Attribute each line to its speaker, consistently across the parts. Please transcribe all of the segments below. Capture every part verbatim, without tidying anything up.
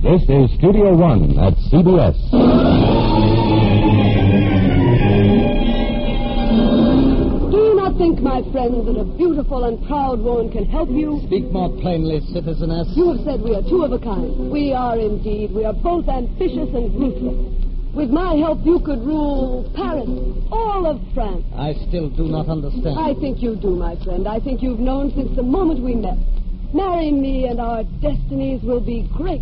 Speaker 1: This is Studio One at C B S.
Speaker 2: Do you not think, my friend, that a beautiful and proud woman can help you?
Speaker 3: Speak more plainly, citizeness.
Speaker 2: You have said we are two of a kind. We are indeed. We are both ambitious and ruthless. With my help, you could rule Paris, all of France.
Speaker 3: I still do not understand.
Speaker 2: I think you do, my friend. I think you've known since the moment we met. Marry me and our destinies will be great.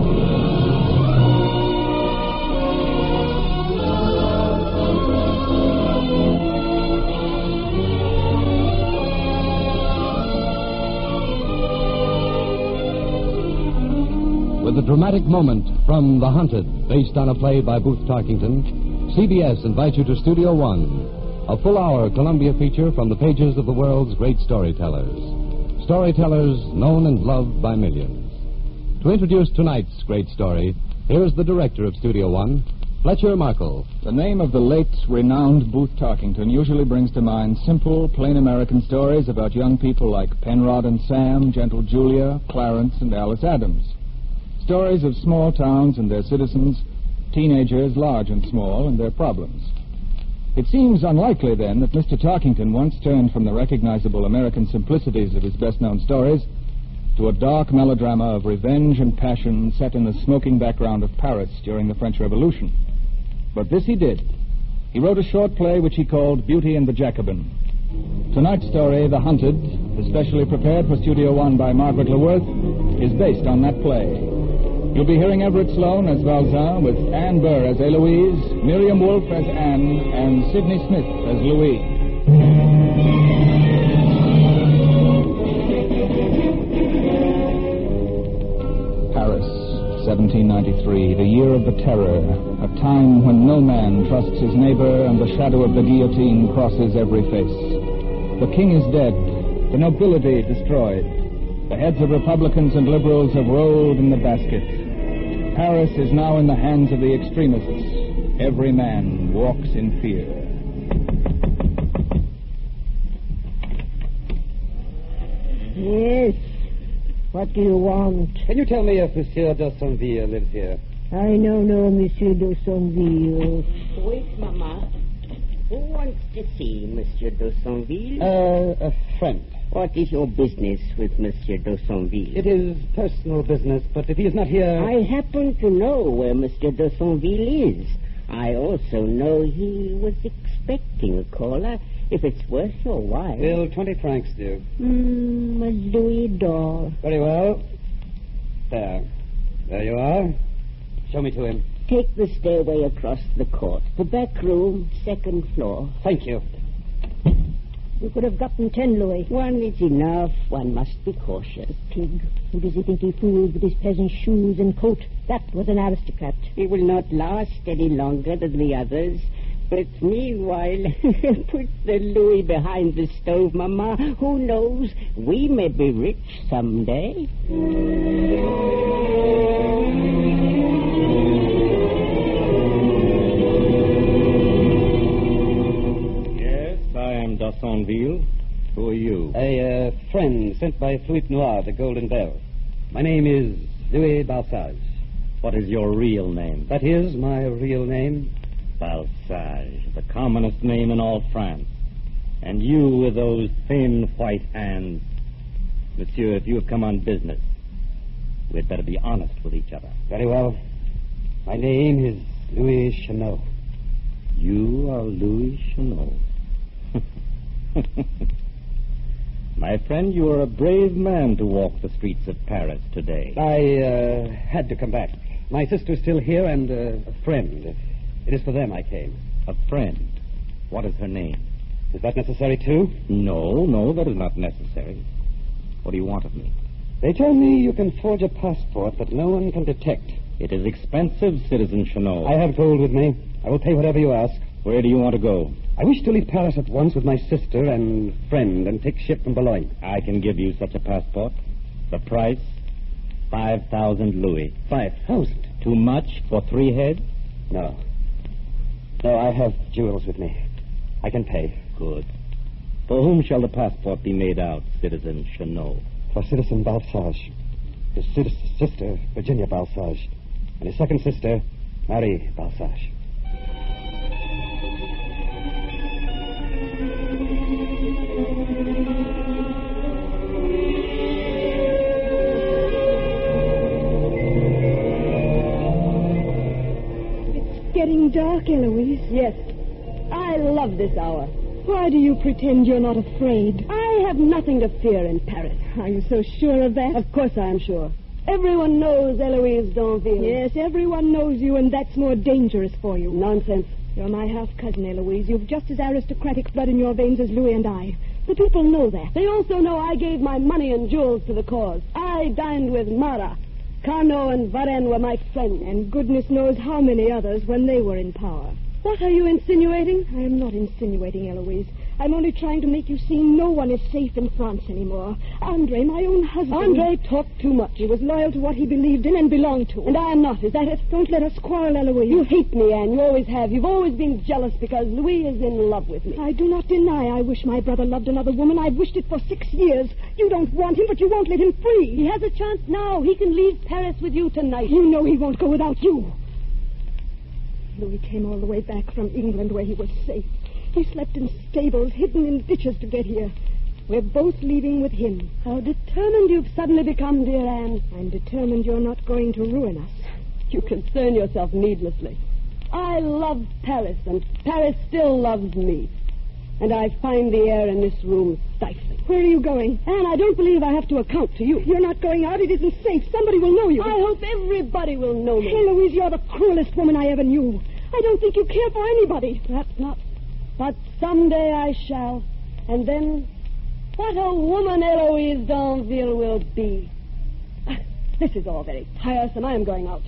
Speaker 1: With a dramatic moment from The Hunted, based on a play by Booth Tarkington, C B S invites you to Studio One, a full-hour Columbia feature from the pages of the world's great storytellers. Storytellers known and loved by millions. To introduce tonight's great story, here is the director of Studio One, Fletcher Markle.
Speaker 4: The name of the late, renowned Booth Tarkington usually brings to mind simple, plain American stories about young people like Penrod and Sam, Gentle Julia, Clarence, and Alice Adams. Stories of small towns and their citizens, teenagers, large and small, and their problems. It seems unlikely, then, that Mister Tarkington once turned from the recognizable American simplicities of his best-known stories to a dark melodrama of revenge and passion set in the smoking background of Paris during the French Revolution. But this he did. He wrote a short play which he called Beauty and the Jacobin. Tonight's story, The Hunted, especially prepared for Studio One by Margaret LeWorth, is based on that play. You'll be hearing Everett Sloane as Valzin, with Anne Burr as Eloise, Miriam Wolfe as Anne, and Sidney Smith as Louis. Paris, seventeen ninety-three, the year of the terror, a time when no man trusts his neighbor and the shadow of the guillotine crosses every face. The king is dead, the nobility destroyed. The heads of Republicans and liberals have rolled in the basket. Paris is now in the hands of the extremists. Every man walks in fear.
Speaker 5: Yes. What do you want?
Speaker 6: Can you tell me if Monsieur d'Aussonville lives here?
Speaker 5: I know no Monsieur d'Aussonville.
Speaker 7: Wait, Mama. Who wants to see Monsieur d'Aussonville?
Speaker 6: Uh, a friend.
Speaker 7: What is your business with Monsieur d'Aussonville?
Speaker 6: It is personal business, but if he is not here...
Speaker 7: I happen to know where Monsieur d'Aussonville is. I also know he was expecting a caller. If it's worth your while...
Speaker 6: Will twenty francs do?
Speaker 7: Hmm, a louis d'or.
Speaker 6: Very well. There. There you are. Show me to him.
Speaker 7: Take the stairway across the court. The back room, second floor.
Speaker 6: Thank you.
Speaker 5: You could have gotten ten louis.
Speaker 7: One is enough. One must be cautious.
Speaker 5: Pig. Who does he think he fooled with his peasant shoes and coat? That was an aristocrat.
Speaker 7: He will not last any longer than the others. But meanwhile, put the louis behind the stove, Mama. Who knows? We may be rich someday.
Speaker 8: d'Aussonville. Who are you?
Speaker 6: A uh, friend sent by Philippe Noir, the Golden Bell. My name is Louis Balsage.
Speaker 8: What is your real name?
Speaker 6: That is my real name.
Speaker 8: Balsage, the commonest name in all France. And you with those thin white hands. Monsieur, if you have come on business, we'd better be honest with each other.
Speaker 6: Very well. My name is Louis Chanot.
Speaker 8: You are Louis Chanot. My friend, you are a brave man to walk the streets of Paris today.
Speaker 6: I uh, had to come back. My sister's still here and uh, a friend. It is for them I came.
Speaker 8: A friend? What is her name?
Speaker 6: Is that necessary, too?
Speaker 8: No, no, that is not necessary. What do you want of me?
Speaker 6: They tell me you can forge a passport that no one can detect.
Speaker 8: It is expensive, Citizen Chanot.
Speaker 6: I have gold with me. I will pay whatever you ask.
Speaker 8: Where do you want to go?
Speaker 6: I wish to leave Paris at once with my sister and friend and take ship from Boulogne.
Speaker 8: I can give you such a passport. The price, five thousand louis.
Speaker 6: Five thousand?
Speaker 8: Too much for three heads?
Speaker 6: No. No, I have jewels with me. I can pay.
Speaker 8: Good. For whom shall the passport be made out, Citizen Chanot?
Speaker 6: For Citizen Balsage. his sis- sister, Virginia Balsage, and his second sister, Marie Balsage.
Speaker 5: It's getting dark, Eloise.
Speaker 2: Yes. I love this hour.
Speaker 5: Why do you pretend you're not afraid?
Speaker 2: I have nothing to fear in Paris.
Speaker 5: Are you so sure of that?
Speaker 2: Of course I am sure. Everyone knows Eloise Danville.
Speaker 5: Yes, everyone knows you, and that's more dangerous for you.
Speaker 2: Nonsense.
Speaker 5: You're my half-cousin, Eloise. You've just as aristocratic blood in your veins as Louis and I. The people know that.
Speaker 2: They also know I gave my money and jewels to the cause. I dined with Marat. Carnot and Varenne were my friends.
Speaker 5: And goodness knows how many others when they were in power.
Speaker 2: What are you insinuating?
Speaker 5: I am not insinuating, Eloise. I'm only trying to make you see no one is safe in France anymore. Andre, my own husband...
Speaker 2: Andre talked too much.
Speaker 5: He was loyal to what he believed in and belonged to.
Speaker 2: And I am not. Is that it?
Speaker 5: Don't let us quarrel, Eloise.
Speaker 2: You hate me, Anne. You always have. You've always been jealous because Louis is in love with me.
Speaker 5: I do not deny I wish my brother loved another woman. I've wished it for six years. You don't want him, but you won't let him free.
Speaker 2: He has a chance now. He can leave Paris with you tonight.
Speaker 5: You know he won't go without you. Louis came all the way back from England where he was safe. He slept in stables, hidden in ditches to get here. We're both leaving with him.
Speaker 2: How determined you've suddenly become, dear Anne.
Speaker 5: I'm determined you're not going to ruin us.
Speaker 2: You concern yourself needlessly. I loved Paris, and Paris still loves me. And I find the air in this room stifling.
Speaker 5: Where are you going?
Speaker 2: Anne, I don't believe I have to account to you.
Speaker 5: You're not going out. It isn't safe. Somebody will know you.
Speaker 2: I hope everybody will know me.
Speaker 5: Hey, Louise, you're the cruelest woman I ever knew. I don't think you care for anybody.
Speaker 2: Perhaps not. But someday I shall. And then, what a woman Eloise Danville will be. This is all very tiresome. I am going out.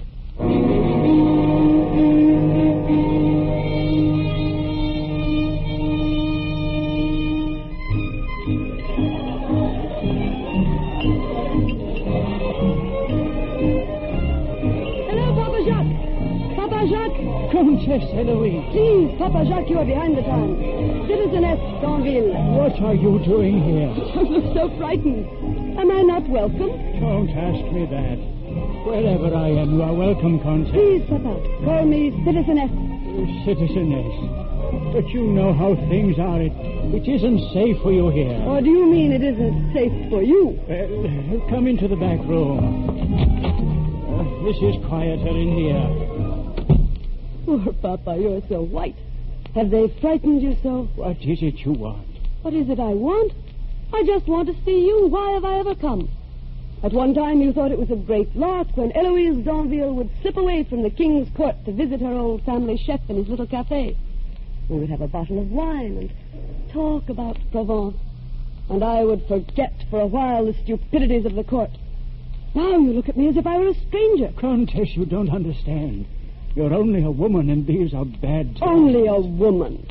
Speaker 2: Hello, Papa Jacques. Papa Jacques.
Speaker 3: Countess Eloise.
Speaker 2: Please, Papa Jacques, you are behind the times. Citizeness Danville.
Speaker 3: What are you doing here?
Speaker 2: You look so frightened. Am I not welcome?
Speaker 3: Don't ask me that. Wherever I am, you are welcome, Countess.
Speaker 2: Please, Papa, call me Citizeness.
Speaker 3: Uh, Citizeness. But you know how things are. It, it isn't safe for you here.
Speaker 2: Or do you mean it isn't safe for you?
Speaker 3: Uh, come into the back room. Uh, this is quieter in here.
Speaker 2: Poor Papa, you're so white. Have they frightened you so?
Speaker 3: What is it you want?
Speaker 2: What is it I want? I just want to see you. Why have I ever come? At one time you thought it was a great lark when Eloise Danville would slip away from the king's court to visit her old family chef in his little cafe. We would have a bottle of wine and talk about Provence. And I would forget for a while the stupidities of the court. Now you look at me as if I were a stranger.
Speaker 3: Countess, you don't understand. You're only a woman, and these are bad times.
Speaker 2: Only a woman.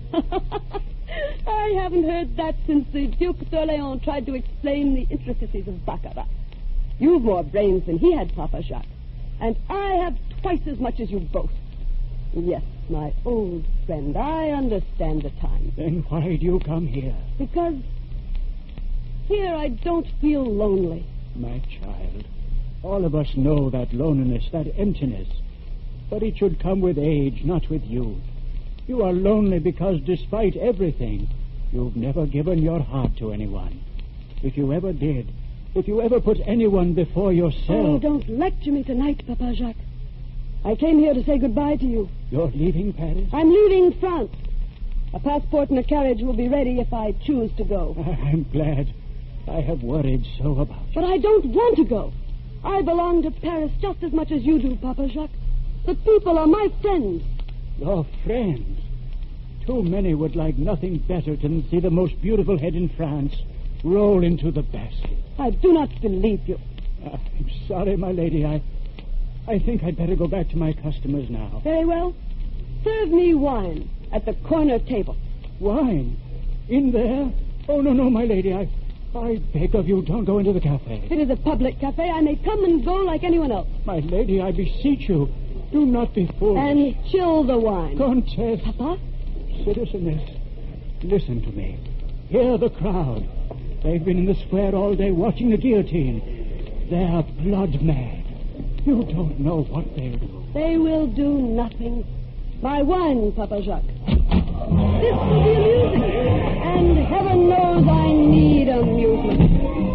Speaker 2: I haven't heard that since the Duc d'Orléans tried to explain the intricacies of Baccarat. You've more brains than he had, Papa Jacques. And I have twice as much as you both. Yes, my old friend, I understand the time.
Speaker 3: Then why do you come here?
Speaker 2: Because here I don't feel lonely.
Speaker 3: My child, all of us know that loneliness, that emptiness. But it should come with age, not with youth. You are lonely because despite everything, you've never given your heart to anyone. If you ever did, if you ever put anyone before yourself...
Speaker 2: Oh, don't lecture me tonight, Papa Jacques. I came here to say goodbye to you.
Speaker 3: You're leaving Paris?
Speaker 2: I'm leaving France. A passport and a carriage will be ready if I choose to go.
Speaker 3: I'm glad. I have worried so about you.
Speaker 2: But I don't want to go. I belong to Paris just as much as you do, Papa Jacques. The people are my friends.
Speaker 3: Your friends? Too many would like nothing better than see the most beautiful head in France roll into the basket.
Speaker 2: I do not believe you.
Speaker 3: Uh, I'm sorry, my lady. I, I think I'd better go back to my customers now.
Speaker 2: Very well. Serve me wine at the corner table.
Speaker 3: Wine? In there? Oh, no, no, my lady. I, I beg of you, don't go into the cafe.
Speaker 2: It is a public cafe. I may come and go like anyone else.
Speaker 3: My lady, I beseech you, do not be foolish.
Speaker 2: And chill the wine.
Speaker 3: Countess.
Speaker 2: Papa?
Speaker 3: Citizeness, listen to me. Hear the crowd. They've been in the square all day watching the guillotine. They're blood mad. You don't know what they'll do.
Speaker 2: They will do nothing. My wine, Papa Jacques. This will be amusing. And heaven knows I need amusement.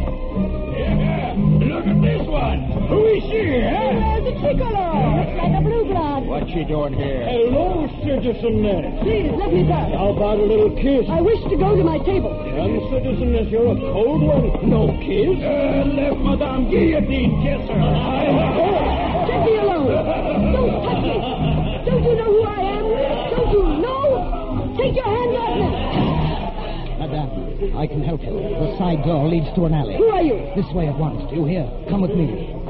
Speaker 9: Look at this one. Who is she, eh?
Speaker 2: There's a piccolo. Looks like a blue blood.
Speaker 9: What's she doing here?
Speaker 3: Hello, Citizeness.
Speaker 2: Please, let me pass.
Speaker 3: How about a little kiss?
Speaker 2: I wish to go to my table.
Speaker 3: Young Citizeness, you're a cold one. No kiss?
Speaker 9: Uh, let Madame Guillotine kiss her.
Speaker 2: Let me alone. Don't touch me. Don't you know who I am? Don't you know? Take your hands off me.
Speaker 10: Madame, I can help you. The side door leads to an alley.
Speaker 2: Who are you?
Speaker 10: This way at once. Do you hear? Come with me.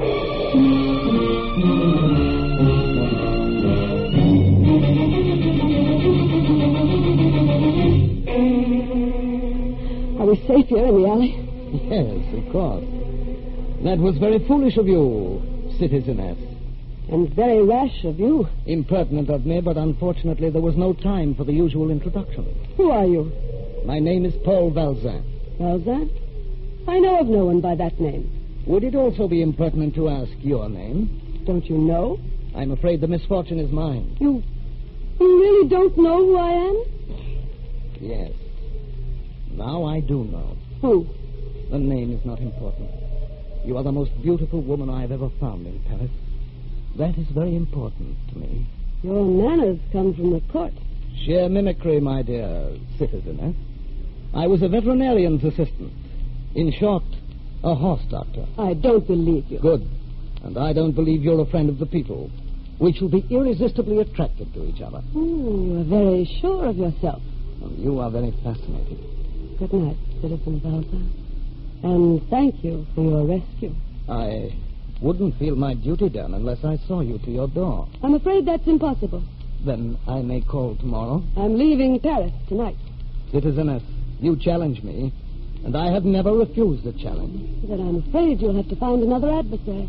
Speaker 2: Are we safe here in the alley?
Speaker 10: Yes, of course. That was very foolish of you, Citizeness.
Speaker 2: And very rash of you.
Speaker 10: Impertinent of me, but unfortunately there was no time for the usual introduction.
Speaker 2: Who are you?
Speaker 10: My name is Paul Valzin.
Speaker 2: Valzin? I know of no one by that name.
Speaker 10: Would it also be impertinent to ask your name?
Speaker 2: Don't you know?
Speaker 10: I'm afraid the misfortune is mine.
Speaker 2: You... you really don't know who I am?
Speaker 10: Yes. Now I do know.
Speaker 2: Who?
Speaker 10: The name is not important. You are the most beautiful woman I have ever found in Paris. That is very important to me.
Speaker 2: Your manners come from the court.
Speaker 10: Sheer mimicry, my dear citizeness. I was a veterinarian's assistant. In short, a horse doctor.
Speaker 2: I don't believe you.
Speaker 10: Good. And I don't believe you're a friend of the people. We shall be irresistibly attracted to each other.
Speaker 2: Oh, you are very sure of yourself.
Speaker 10: Well, you are very fascinating.
Speaker 2: Good night, Citizen Valzin. And thank you for your rescue.
Speaker 10: I wouldn't feel my duty done unless I saw you to your door.
Speaker 2: I'm afraid that's impossible.
Speaker 10: Then I may call tomorrow.
Speaker 2: I'm leaving Paris tonight.
Speaker 10: Citizeness, you challenge me, and I have never refused a challenge.
Speaker 2: Then I'm afraid you'll have to find another adversary.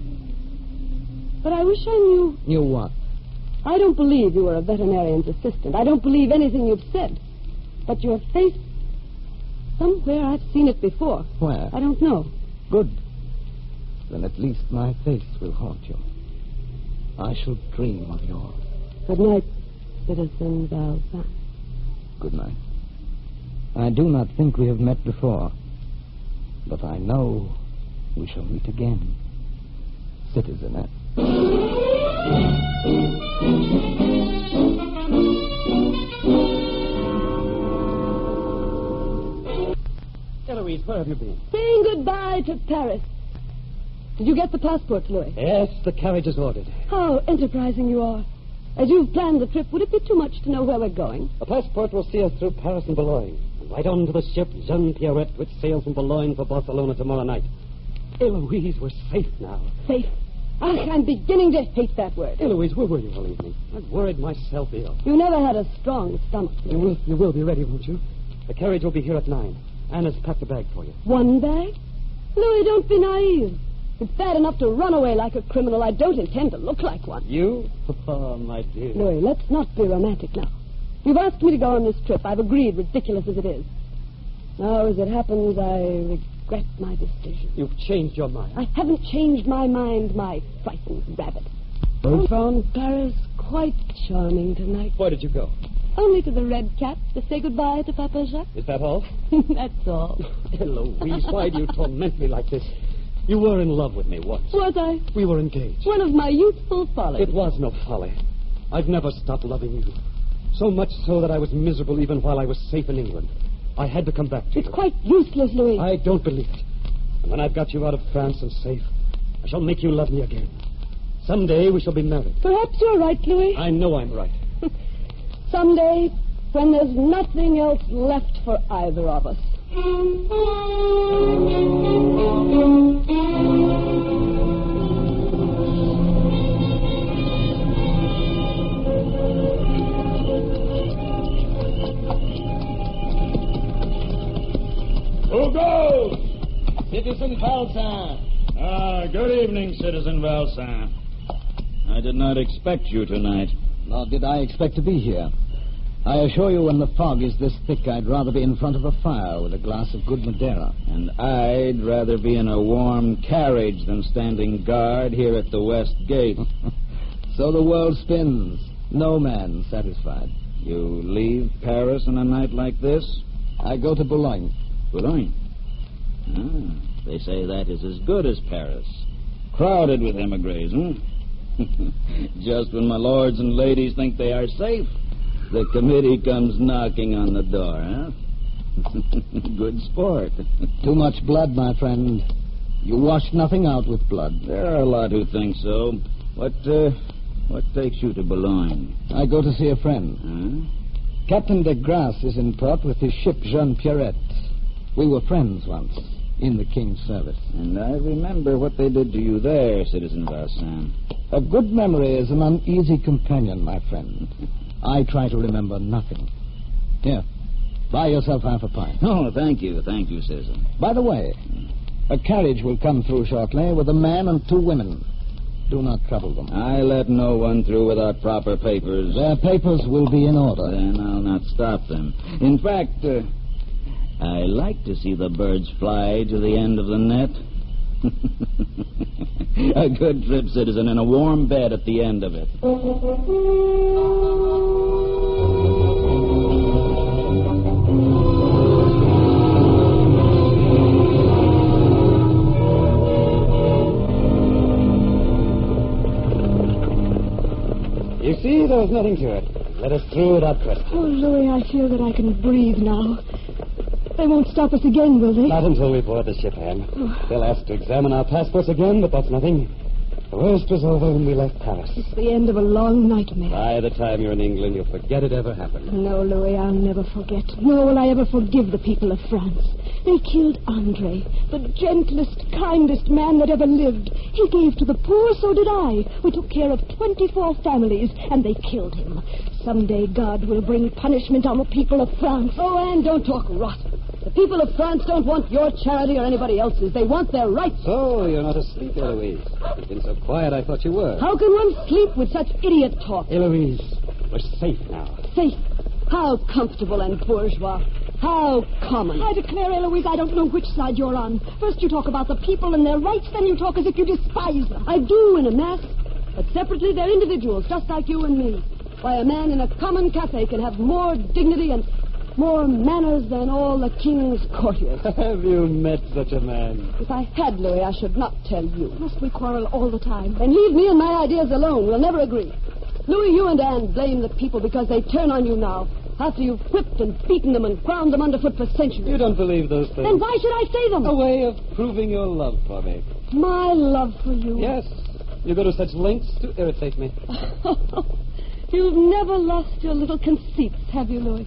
Speaker 2: But I wish I knew...
Speaker 10: Knew what?
Speaker 2: I don't believe you were a veterinarian's assistant. I don't believe anything you've said. But your face... Somewhere I've seen it before.
Speaker 10: Where?
Speaker 2: I don't know.
Speaker 10: Good. Then at least my face will haunt you. I shall dream of yours.
Speaker 2: Good night, Citizen Valzin.
Speaker 10: Good night. I do not think we have met before, but I know we shall meet again, Citizeness.
Speaker 6: Eloise, where have you been?
Speaker 2: Saying goodbye to Paris. Did you get the passports, Louis?
Speaker 6: Yes, the carriage is ordered.
Speaker 2: How enterprising you are. As you've planned the trip, would it be too much to know where we're going?
Speaker 6: The passport will see us through Paris and Boulogne. And right on to the ship Jean Pierrette, which sails from Boulogne for Barcelona tomorrow night. Eloise, we're safe now.
Speaker 2: Safe? Ach, I'm beginning to hate that word.
Speaker 6: Eloise, where were you all evening? I've worried myself ill.
Speaker 2: You never had a strong stomach.
Speaker 6: You will, you will be ready, won't you? The carriage will be here at nine. Anna's packed a bag for you.
Speaker 2: One bag? Louis, don't be naive. It's bad enough to run away like a criminal. I don't intend to look like one.
Speaker 6: You? Oh, my dear.
Speaker 2: Louis, let's not be romantic now. You've asked me to go on this trip. I've agreed, ridiculous as it is. Now, as it happens, I regret my decision.
Speaker 6: You've changed your mind.
Speaker 2: I haven't changed my mind, my frightened rabbit. I found Paris quite charming tonight.
Speaker 6: Where did you go?
Speaker 2: Only to the Red Cat to say goodbye to Papa Jacques.
Speaker 6: Is that all?
Speaker 2: That's all.
Speaker 6: Eloise, why do you torment me like this? You were in love with me once.
Speaker 2: Was I?
Speaker 6: We were engaged.
Speaker 2: One of my youthful follies.
Speaker 6: It was no folly. I've never stopped loving you. So much so that I was miserable even while I was safe in England. I had to come back to
Speaker 2: it's
Speaker 6: you.
Speaker 2: It's quite useless, Louis.
Speaker 6: I don't believe it. And when I've got you out of France and safe, I shall make you love me again. Someday we shall be married.
Speaker 2: Perhaps you're right, Louis.
Speaker 6: I know I'm right.
Speaker 2: Someday, when there's nothing else left for either of us.
Speaker 9: Who goes?
Speaker 10: Citizen Valzin.
Speaker 9: Ah, good evening, Citizen Valzin. I did not expect you tonight.
Speaker 10: Nor did I expect to be here. I assure you, when the fog is this thick, I'd rather be in front of a fire with a glass of good Madeira.
Speaker 11: And I'd rather be in a warm carriage than standing guard here at the West Gate.
Speaker 10: So the world spins. No man satisfied.
Speaker 11: You leave Paris on a night like this?
Speaker 10: I go to Boulogne.
Speaker 11: Boulogne? Ah, they say that is as good as Paris. Crowded with emigres, hmm? Just when my lords and ladies think they are safe, the committee comes knocking on the door, huh? Good sport.
Speaker 10: Too much blood, my friend. You wash nothing out with blood.
Speaker 11: There are a lot who think so. What, uh, what takes you to Boulogne?
Speaker 10: I go to see a friend.
Speaker 11: Huh?
Speaker 10: Captain de Grasse is in port with his ship Jean Pierrette. We were friends once, in the King's service.
Speaker 11: And I remember what they did to you there, Citizen Varsin.
Speaker 10: A good memory is an uneasy companion, my friend. I try to remember nothing. Here, buy yourself half a pint.
Speaker 11: Oh, thank you, thank you, citizen.
Speaker 10: By the way, a carriage will come through shortly with a man and two women. Do not trouble them.
Speaker 11: I let no one through without proper papers.
Speaker 10: Their papers will be in order.
Speaker 11: Then I'll not stop them. In fact, uh, I like to see the birds fly to the end of the net. A good trip, citizen, and a warm bed at the end of it.
Speaker 6: You see, there's nothing to it. Let us through without question.
Speaker 5: Oh, Louis, I feel that I can breathe now. They won't stop us again, will they?
Speaker 6: Not until we board the ship, Anne.
Speaker 5: Oh.
Speaker 6: They'll ask to examine our passports again, but that's nothing. The worst was over when we left Paris.
Speaker 5: It's the end of a long nightmare.
Speaker 6: By the time you're in England, you'll forget it ever happened.
Speaker 5: No, Louis, I'll never forget. Nor will I ever forgive the people of France. They killed Andre, the gentlest, kindest man that ever lived. He gave to the poor, so did I. We took care of twenty-four families, and they killed him. Someday God will bring punishment on the people of France.
Speaker 2: Oh, Anne, don't talk rot. The people of France don't want your charity or anybody else's. They want their rights.
Speaker 6: So, you're not asleep, Eloise. You've been so quiet, I thought you were.
Speaker 2: How can one sleep with such idiot talk?
Speaker 6: Eloise, we're safe now.
Speaker 2: Safe? How comfortable and bourgeois. How common.
Speaker 5: I declare, Eloise, I don't know which side you're on. First you talk about the people and their rights, then you talk as if you despise them.
Speaker 2: I do in a mass, but separately they're individuals, just like you and me. Why, a man in a common cafe can have more dignity and more manners than all the king's courtiers.
Speaker 6: Have you met such a man?
Speaker 2: If I had, Louis, I should not tell you.
Speaker 5: Must we quarrel all the time?
Speaker 2: Then leave me and my ideas alone. We'll never agree. Louis, you and Anne blame the people because they turn on you now, after you've whipped and beaten them and ground them underfoot for centuries.
Speaker 6: You don't believe those things.
Speaker 2: Then why should I say them?
Speaker 6: A way of proving your love for me.
Speaker 2: My love for you?
Speaker 6: Yes. You go to such lengths to irritate me.
Speaker 2: You've never lost your little conceits, have you, Louis?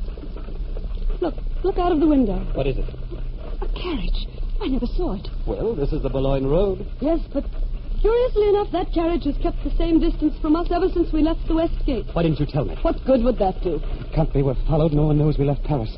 Speaker 2: Look, look out of the window.
Speaker 6: What is it?
Speaker 5: A carriage. I never saw it.
Speaker 6: Well, this is the Boulogne Road.
Speaker 2: Yes, but curiously enough, that carriage has kept the same distance from us ever since we left the West Gate.
Speaker 6: Why didn't you tell me?
Speaker 2: What good would that do?
Speaker 6: It can't be. We're followed. No one knows we left Paris.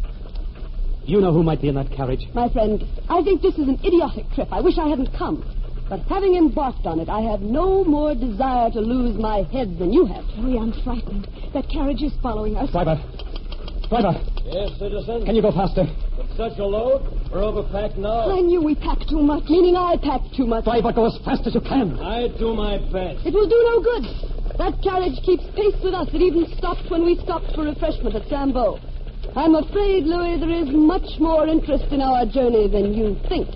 Speaker 6: You know who might be in that carriage.
Speaker 2: My friend, I think this is an idiotic trip. I wish I hadn't come. But having embarked on it, I have no more desire to lose my head than you have.
Speaker 5: Louis, I'm frightened. That carriage is following us.
Speaker 6: Driver. Driver.
Speaker 9: Yes, citizen?
Speaker 6: Can you go faster?
Speaker 9: With such a load? We're overpacked now.
Speaker 5: I knew we packed too much.
Speaker 2: Meaning I packed too much.
Speaker 6: Driver, go as fast as you can.
Speaker 9: I do my best.
Speaker 2: It will do no good. That carriage keeps pace with us. It even stopped when we stopped for refreshment at Sambo. I'm afraid, Louis, there is much more interest in our journey than you think.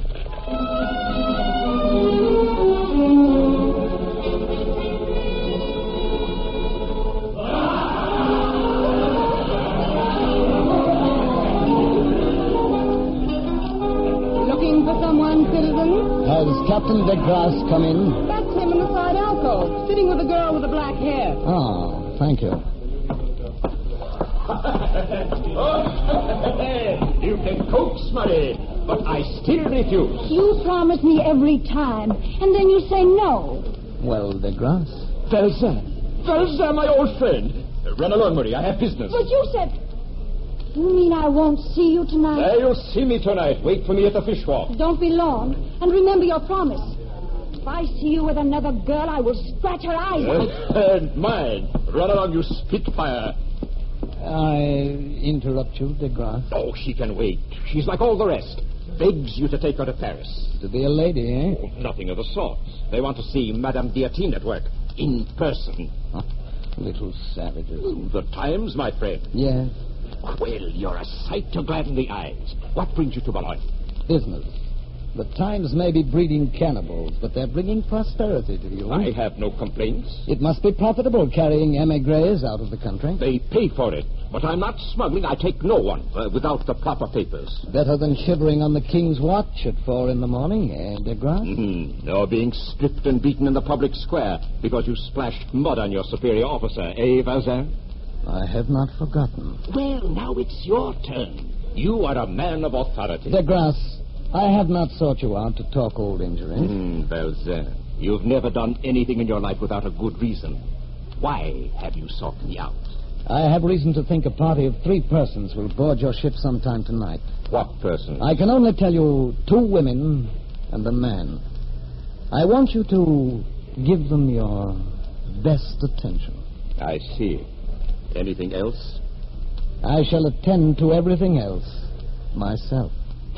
Speaker 5: Looking for someone, citizen?
Speaker 10: Has Captain de Grasse come in?
Speaker 2: That's him in the side alcove, sitting with the girl with the black hair.
Speaker 10: Oh, thank you.
Speaker 9: You can coax money, but I still refuse.
Speaker 5: You promise me every time, and then you say no.
Speaker 10: Well, de Grasse.
Speaker 9: Velza. Velza, my old friend. Uh, run along, Marie. I have business.
Speaker 5: But you said... You mean I won't see you tonight?
Speaker 9: There, you'll see me tonight. Wait for me at the fish walk.
Speaker 5: Don't be long, and remember your promise. If I see you with another girl, I will scratch her eyes out.
Speaker 9: Uh, and mine. Run along, you spitfire.
Speaker 10: I interrupt you, de Grasse.
Speaker 9: Oh, she can wait. She's like all the rest. Begs you to take her to Paris.
Speaker 10: To be a lady, eh?
Speaker 9: Oh, nothing of the sort. They want to see Madame Guillotine at work. In person.
Speaker 10: Oh, little savages.
Speaker 9: The Times, my friend.
Speaker 10: Yes.
Speaker 9: Well, you're a sight to gladden the eyes. What brings you to Boulogne?
Speaker 10: Business. The Times may be breeding cannibals, but they're bringing prosperity to you.
Speaker 9: I have no complaints.
Speaker 10: It must be profitable carrying emigres out of the country.
Speaker 9: They pay for it. But I'm not smuggling. I take no one uh, without the proper papers.
Speaker 10: Better than shivering on the King's watch at four in the morning, eh, de Grasse?
Speaker 9: Mm-hmm. Or being stripped and beaten in the public square because you splashed mud on your superior officer, eh, Valzin?
Speaker 10: I have not forgotten.
Speaker 9: Well, now it's your turn. You are a man of authority.
Speaker 10: De Grasse, I have not sought you out to talk old injuries.
Speaker 9: Mm, Valzin, you've never done anything in your life without a good reason. Why have you sought me out?
Speaker 10: I have reason to think a party of three persons will board your ship sometime tonight.
Speaker 9: What persons?
Speaker 10: I can only tell you two women and a man. I want you to give them your best attention.
Speaker 9: I see. Anything else?
Speaker 10: I shall attend to everything else myself.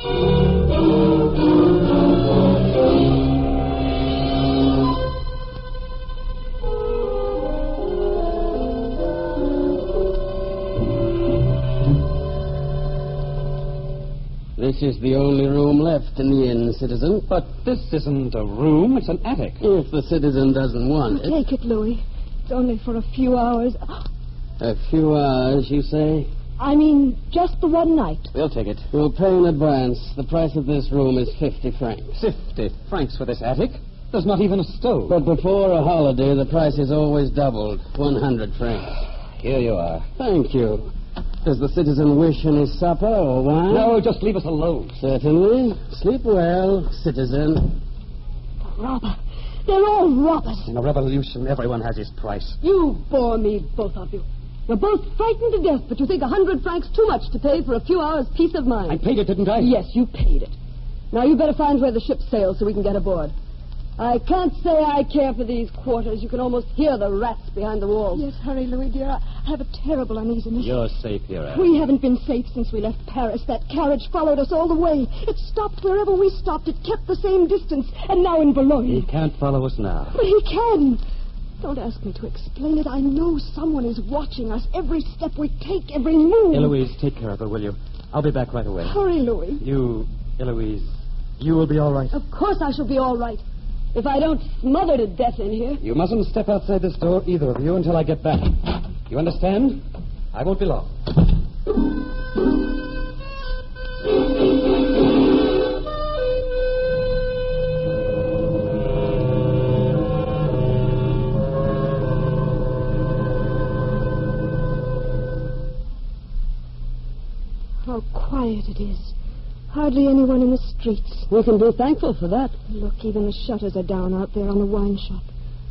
Speaker 12: This is the only room left in the inn, citizen.
Speaker 6: But this isn't a room, it's an attic.
Speaker 12: If the citizen doesn't want
Speaker 5: You
Speaker 12: it.
Speaker 5: take it, Louis. It's only for a few hours.
Speaker 12: A few hours, you say?
Speaker 5: I mean, just the one night.
Speaker 6: We'll take it.
Speaker 12: We'll pay in advance. The price of this room is fifty francs.
Speaker 6: Fifty francs for this attic? There's not even a stove.
Speaker 12: But before a holiday, the price is always doubled. One hundred francs.
Speaker 6: Here you are.
Speaker 12: Thank you. Does the citizen wish any supper or wine?
Speaker 6: No, just leave us alone.
Speaker 12: Certainly. Sleep well, citizen.
Speaker 5: Robber. They're all robbers.
Speaker 6: In a revolution, everyone has his price.
Speaker 2: You bore me, both of you. You're both frightened to death, but you think a hundred francs too much to pay for a few hours' peace of mind.
Speaker 6: I paid it, didn't I?
Speaker 2: Yes, you paid it. Now you better find where the ship sails so we can get aboard. I can't say I care for these quarters. You can almost hear the rats behind the walls.
Speaker 5: Yes, hurry, Louis, dear. I have a terrible uneasiness.
Speaker 6: You're safe here, Anne.
Speaker 5: We haven't been safe since we left Paris. That carriage followed us all the way. It stopped wherever we stopped. It kept the same distance. And now in Boulogne.
Speaker 6: He can't follow us now.
Speaker 5: But he can. Don't ask me to explain it. I know someone is watching us. Every step we take, every move.
Speaker 6: Eloise, take care of her, will you? I'll be back right away.
Speaker 5: Hurry, Louis.
Speaker 6: You, Eloise, you will be all right.
Speaker 2: Of course I shall be all right. If I don't smother to death in here.
Speaker 6: You mustn't step outside this door, either of you, until I get back. You understand? I won't be long.
Speaker 5: How quiet it is. Hardly anyone in the streets.
Speaker 2: We can be thankful for that.
Speaker 5: Look, even the shutters are down out there on the wine shop.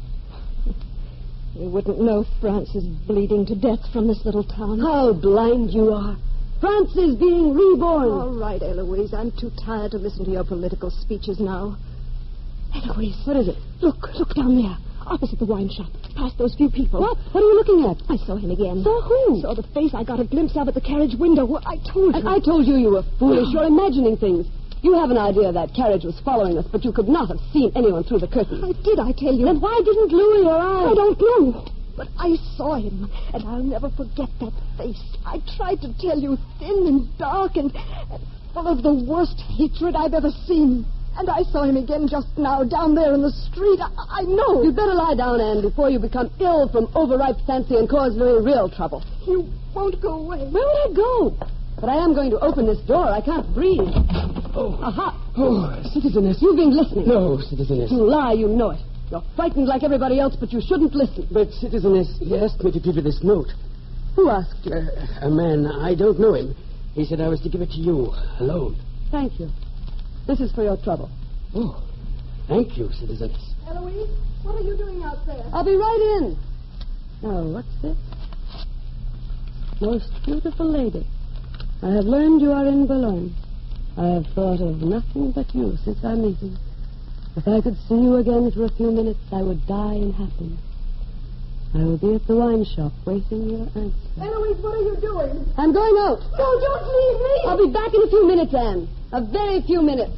Speaker 5: You wouldn't know France is bleeding to death from this little town.
Speaker 2: How blind you are. France is being reborn.
Speaker 5: All right, Eloise. I'm too tired to listen to your political speeches now. Eloise.
Speaker 2: What is it?
Speaker 5: Look, look down there. Opposite the wine shop. Past those few people.
Speaker 2: What? What are you looking at?
Speaker 5: I saw him again.
Speaker 2: Saw who?
Speaker 5: Saw the face I got a glimpse of at the carriage window. Well, I told you.
Speaker 2: And I told you you were foolish. You're imagining things. You have an idea that carriage was following us, but you could not have seen anyone through the curtain.
Speaker 5: I did, I tell you.
Speaker 2: Then why didn't Louis or I?
Speaker 5: I don't know. But I saw him, and I'll never forget that face. I tried to tell you, thin and dark and, and full of the worst hatred I've ever seen. And I saw him again just now, down there in the street. I, I know.
Speaker 2: You'd better lie down, Anne, before you become ill from overripe fancy and cause Louis real trouble.
Speaker 5: You won't go away.
Speaker 2: Where would I go? But I am going to open this door. I can't breathe.
Speaker 12: Oh.
Speaker 2: Aha.
Speaker 12: Oh, citizeness.
Speaker 2: You've been listening.
Speaker 12: No, citizeness.
Speaker 2: You lie, you know it. You're frightened like everybody else, but you shouldn't listen.
Speaker 12: But, citizeness, he asked me to give you this note.
Speaker 2: Who asked you?
Speaker 12: Uh, a man, I don't know him. He said I was to give it to you, alone.
Speaker 2: Thank you. This is for your trouble.
Speaker 12: Oh, thank you, citizeness.
Speaker 5: Eloise, what are you doing out there?
Speaker 2: I'll be right in. Now, what's this? Most beautiful lady, I have learned you are in Boulogne. I have thought of nothing but you since our meeting. If I could see you again for a few minutes, I would die in happiness. I will be at the wine shop waiting your answer.
Speaker 5: Eloise, what are you doing?
Speaker 2: I'm going out.
Speaker 5: No, don't leave me.
Speaker 2: I'll be back in a few minutes, Anne. A very few minutes.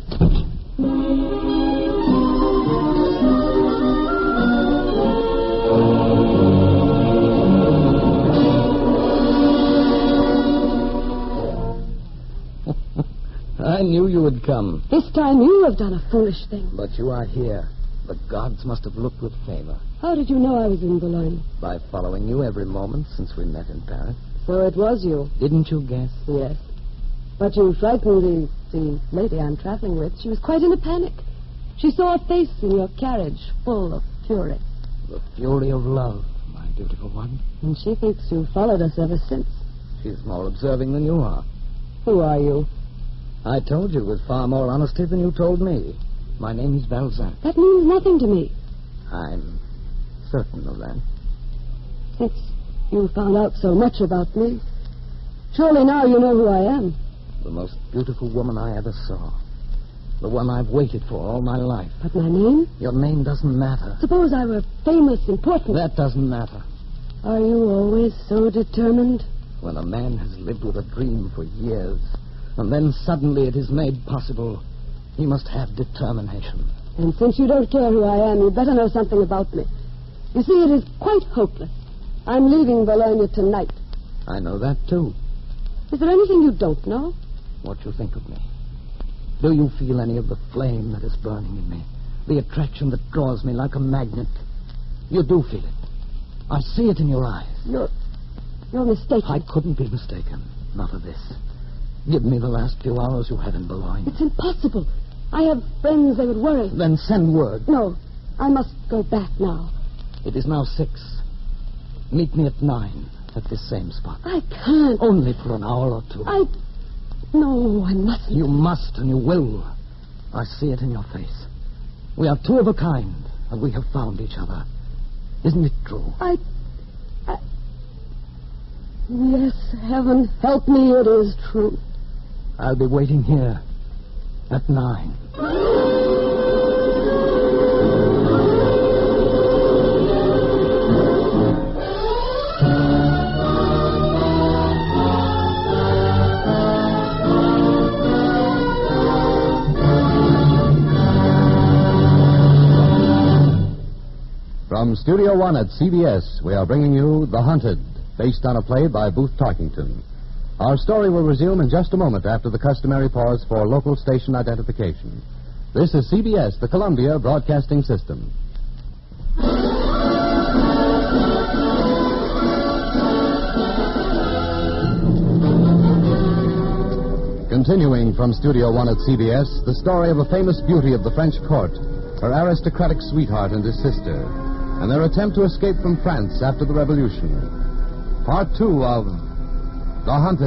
Speaker 10: I knew you would come.
Speaker 2: This time you have done a foolish thing.
Speaker 10: But you are here. The gods must have looked with favor.
Speaker 2: How did you know I was in Boulogne?
Speaker 10: By following you every moment since we met in Paris.
Speaker 2: So it was you.
Speaker 10: Didn't you guess?
Speaker 2: Yes. But you frightened the, the lady I'm traveling with. She was quite in a panic. She saw a face in your carriage full of fury.
Speaker 10: The fury of love, my beautiful one.
Speaker 2: And she thinks you followed us ever since.
Speaker 10: She's more observing than you are.
Speaker 2: Who are you?
Speaker 10: I told you with far more honesty than you told me. My name is Balzac.
Speaker 2: That means nothing to me.
Speaker 10: I'm certain of that.
Speaker 2: Since you found out so much about me, surely now you know who I am.
Speaker 10: The most beautiful woman I ever saw. The one I've waited for all my life.
Speaker 2: But my name?
Speaker 10: Your name doesn't matter.
Speaker 2: Suppose I were famous, important.
Speaker 10: That doesn't matter.
Speaker 2: Are you always so determined?
Speaker 10: When a man has lived with a dream for years, and then suddenly it is made possible, he must have determination.
Speaker 2: And since you don't care who I am, you'd better know something about me. You see, it is quite hopeless. I'm leaving Bologna tonight.
Speaker 10: I know that, too.
Speaker 2: Is there anything you don't know?
Speaker 10: What you think of me. Do you feel any of the flame that is burning in me? The attraction that draws me like a magnet? You do feel it. I see it in your eyes.
Speaker 2: You're... you're mistaken.
Speaker 10: I couldn't be mistaken. Not of this. Give me the last few hours you had in Boulogne.
Speaker 2: It's impossible. I have friends they would worry.
Speaker 10: Then send word.
Speaker 2: No, I must go back now.
Speaker 10: It is now six. Meet me at nine at this same spot.
Speaker 2: I can't.
Speaker 10: Only for an hour or two.
Speaker 2: I... No, I mustn't.
Speaker 10: You must and you will. I see it in your face. We are two of a kind, and we have found each other. Isn't it true?
Speaker 2: I... I... Yes, heaven help me, it is true.
Speaker 10: I'll be waiting here at nine.
Speaker 1: From Studio One at C B S, we are bringing you The Hunted, based on a play by Booth Tarkington. Our story will resume in just a moment after the customary pause for local station identification. This is C B S, the Columbia Broadcasting System. Continuing from Studio One at C B S, the story of a famous beauty of the French court, her aristocratic sweetheart and his sister, and their attempt to escape from France after the Revolution. Part two of The Hunted.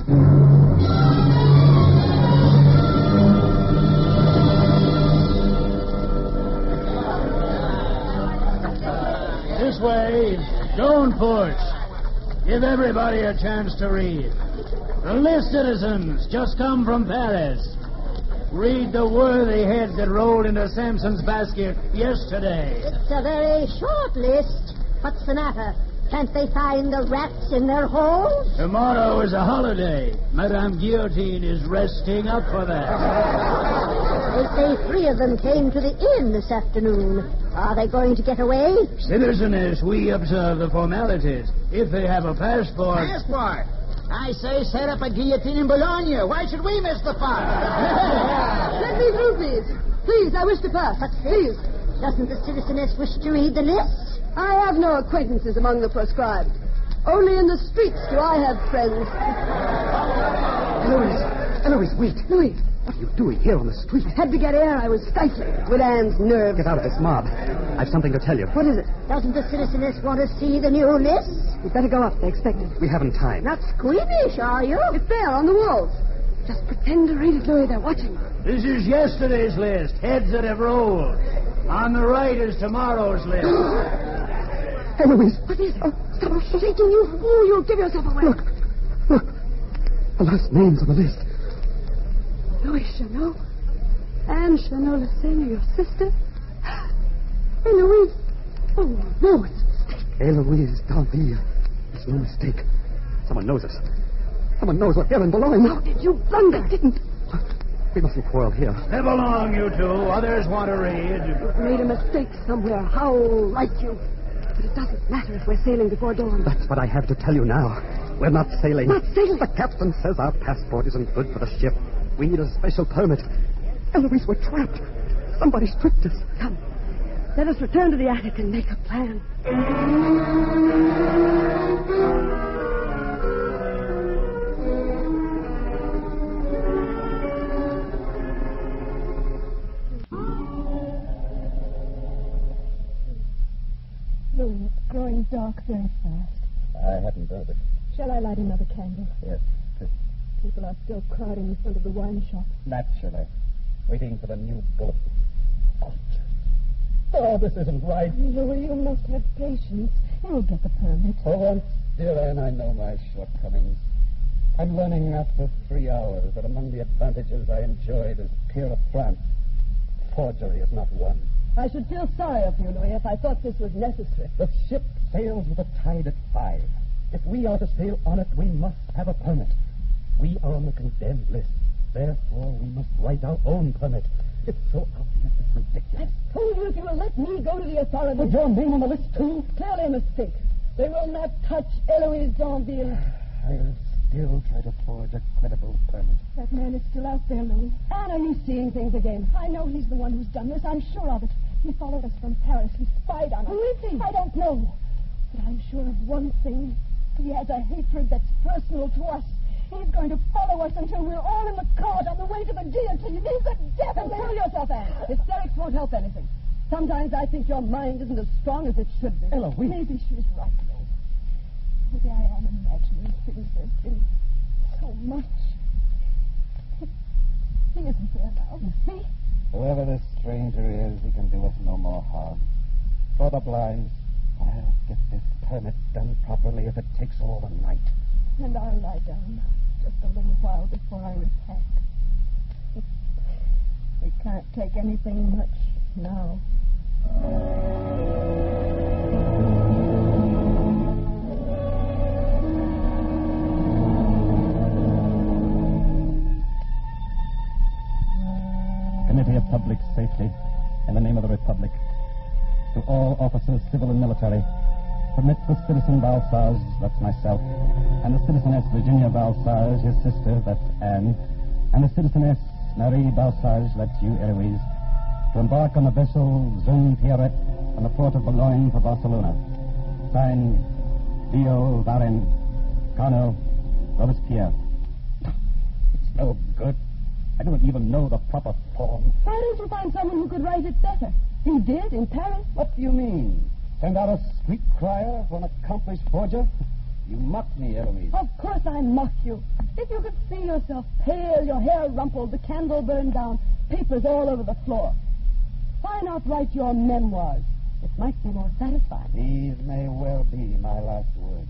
Speaker 3: This way. Don't push. Give everybody a chance to read. The list, citizens, just come from Paris. Read the worthy head that rolled into Samson's basket yesterday.
Speaker 13: It's a very short list. What's the matter? Can't they find the rats in their holes?
Speaker 3: Tomorrow is a holiday. Madame Guillotine is resting up for that.
Speaker 13: They say three of them came to the inn this afternoon. Are they going to get away?
Speaker 3: Citizeness, we observe the formalities. If they have a passport...
Speaker 14: Passport? I say set up a guillotine in Bologna. Why should we miss the fun?
Speaker 2: Let me through, please. Please, I wish to pass.
Speaker 13: But please, doesn't the citizeness wish to read the list?
Speaker 2: I have no acquaintances among the proscribed. Only in the streets do I have friends.
Speaker 12: Eloise, Eloise, wait.
Speaker 2: Louis.
Speaker 12: What are you doing here on the street?
Speaker 2: I had to get air. I was stifling with Anne's nerves.
Speaker 12: Get out of this mob. I've something to tell you.
Speaker 2: What is it?
Speaker 13: Doesn't the citizeness want to see the new list?
Speaker 2: We'd better go up. They expect it.
Speaker 12: We haven't time.
Speaker 13: Not squeamish, are you?
Speaker 2: It's there on the walls. Just pretend to read it, Louis. They're watching.
Speaker 3: This is yesterday's list. Heads that have rolled. On the right is tomorrow's list.
Speaker 12: Eloise.
Speaker 2: What is it? Oh, stop shaking, you fool. You'll give yourself away.
Speaker 12: Look. Look. The last names on the list.
Speaker 2: Louis Chanot. Anne Chanot-Lessegne, your sister. Hey, Louise. Oh, no, it's a mistake.
Speaker 15: Eloise Danville. There's no mistake. Someone knows us. Someone knows we're here in Boulogne.
Speaker 2: How did you blunder?
Speaker 15: I didn't. We mustn't quarrel here.
Speaker 16: Step along, you two. Others want to read.
Speaker 2: You've made a mistake somewhere. How like you? But it doesn't matter if we're sailing before dawn.
Speaker 15: That's what I have to tell you now. We're not sailing.
Speaker 2: Not sailing?
Speaker 15: The captain says our passport isn't good for the ship. We need a special permit. Eloise, we're trapped. Somebody's tricked us.
Speaker 2: Come. Let us return to the attic and make a plan.
Speaker 5: Louis, it's growing dark very fast.
Speaker 9: I hadn't heard it.
Speaker 5: Shall I light another candle?
Speaker 9: Yes.
Speaker 5: People are still crowding in front of the wine shop.
Speaker 9: Naturally. Waiting for the new bullet. Oh, this isn't right.
Speaker 5: Louis, you must have patience. You'll get the permit.
Speaker 9: For once, dear Anne, I know my shortcomings. I'm learning after three hours that among the advantages I enjoyed as peer of France, forgery is not one.
Speaker 2: I should feel sorry for you, Louis, if I thought this was necessary.
Speaker 9: The ship sails with the tide at five. If we are to sail on it, we must have a permit. We are on the condemned list. Therefore, we must write our own permit. It's so obvious, it's ridiculous.
Speaker 2: I told you if you will let me go to the authorities.
Speaker 9: With your name on the list, too?
Speaker 2: Clearly a mistake. They will not touch Eloise Danville.
Speaker 9: I'll still try to forge a credible permit.
Speaker 5: That man is still out there, Louis.
Speaker 2: Anne, are you seeing things again?
Speaker 5: I know he's the one who's done this. I'm sure of it. He followed us from Paris. He spied on us.
Speaker 2: Who is he?
Speaker 5: I don't know. But I'm sure of one thing. He has a hatred that's personal to us. He's going to follow us until we're all in the cart on the way to the guillotine. He's a devil.
Speaker 2: Control yourself, Anne. Hysterics won't help anything. Sometimes I think your mind isn't as strong as it should be.
Speaker 9: Eloise.
Speaker 5: Maybe she's right, though. Maybe I am imagining things. There's been so much. He isn't there now.
Speaker 2: You see?
Speaker 9: Whoever this stranger is, he can do us no more harm. For the blinds, I'll get this permit done properly if it takes all the night.
Speaker 5: And I'll lie down just a little while before I repack. We can't take anything much now.
Speaker 9: Committee of Public Safety, in the name of the Republic, to all officers, civil and military, permit the citizen Balsage, that's myself, and the citizeness Virginia Balsage, his sister, that's Anne, and the citizeness Marie Balsage, that's you, Eloise, to embark on the vessel Jeune Pierrette from the port of Boulogne for Barcelona. Signed, Leo Varin, Colonel Robespierre. It's no good. I don't even know the proper form.
Speaker 2: Why don't you find someone who could write it better? You did in Paris.
Speaker 9: What do you mean? Send out a street crier for an accomplished forger? You mock me, Eloise.
Speaker 2: Of course I mock you. If you could see yourself pale, your hair rumpled, the candle burned down, papers all over the floor. Why not write your memoirs? It might be more satisfying.
Speaker 9: These may well be my last words.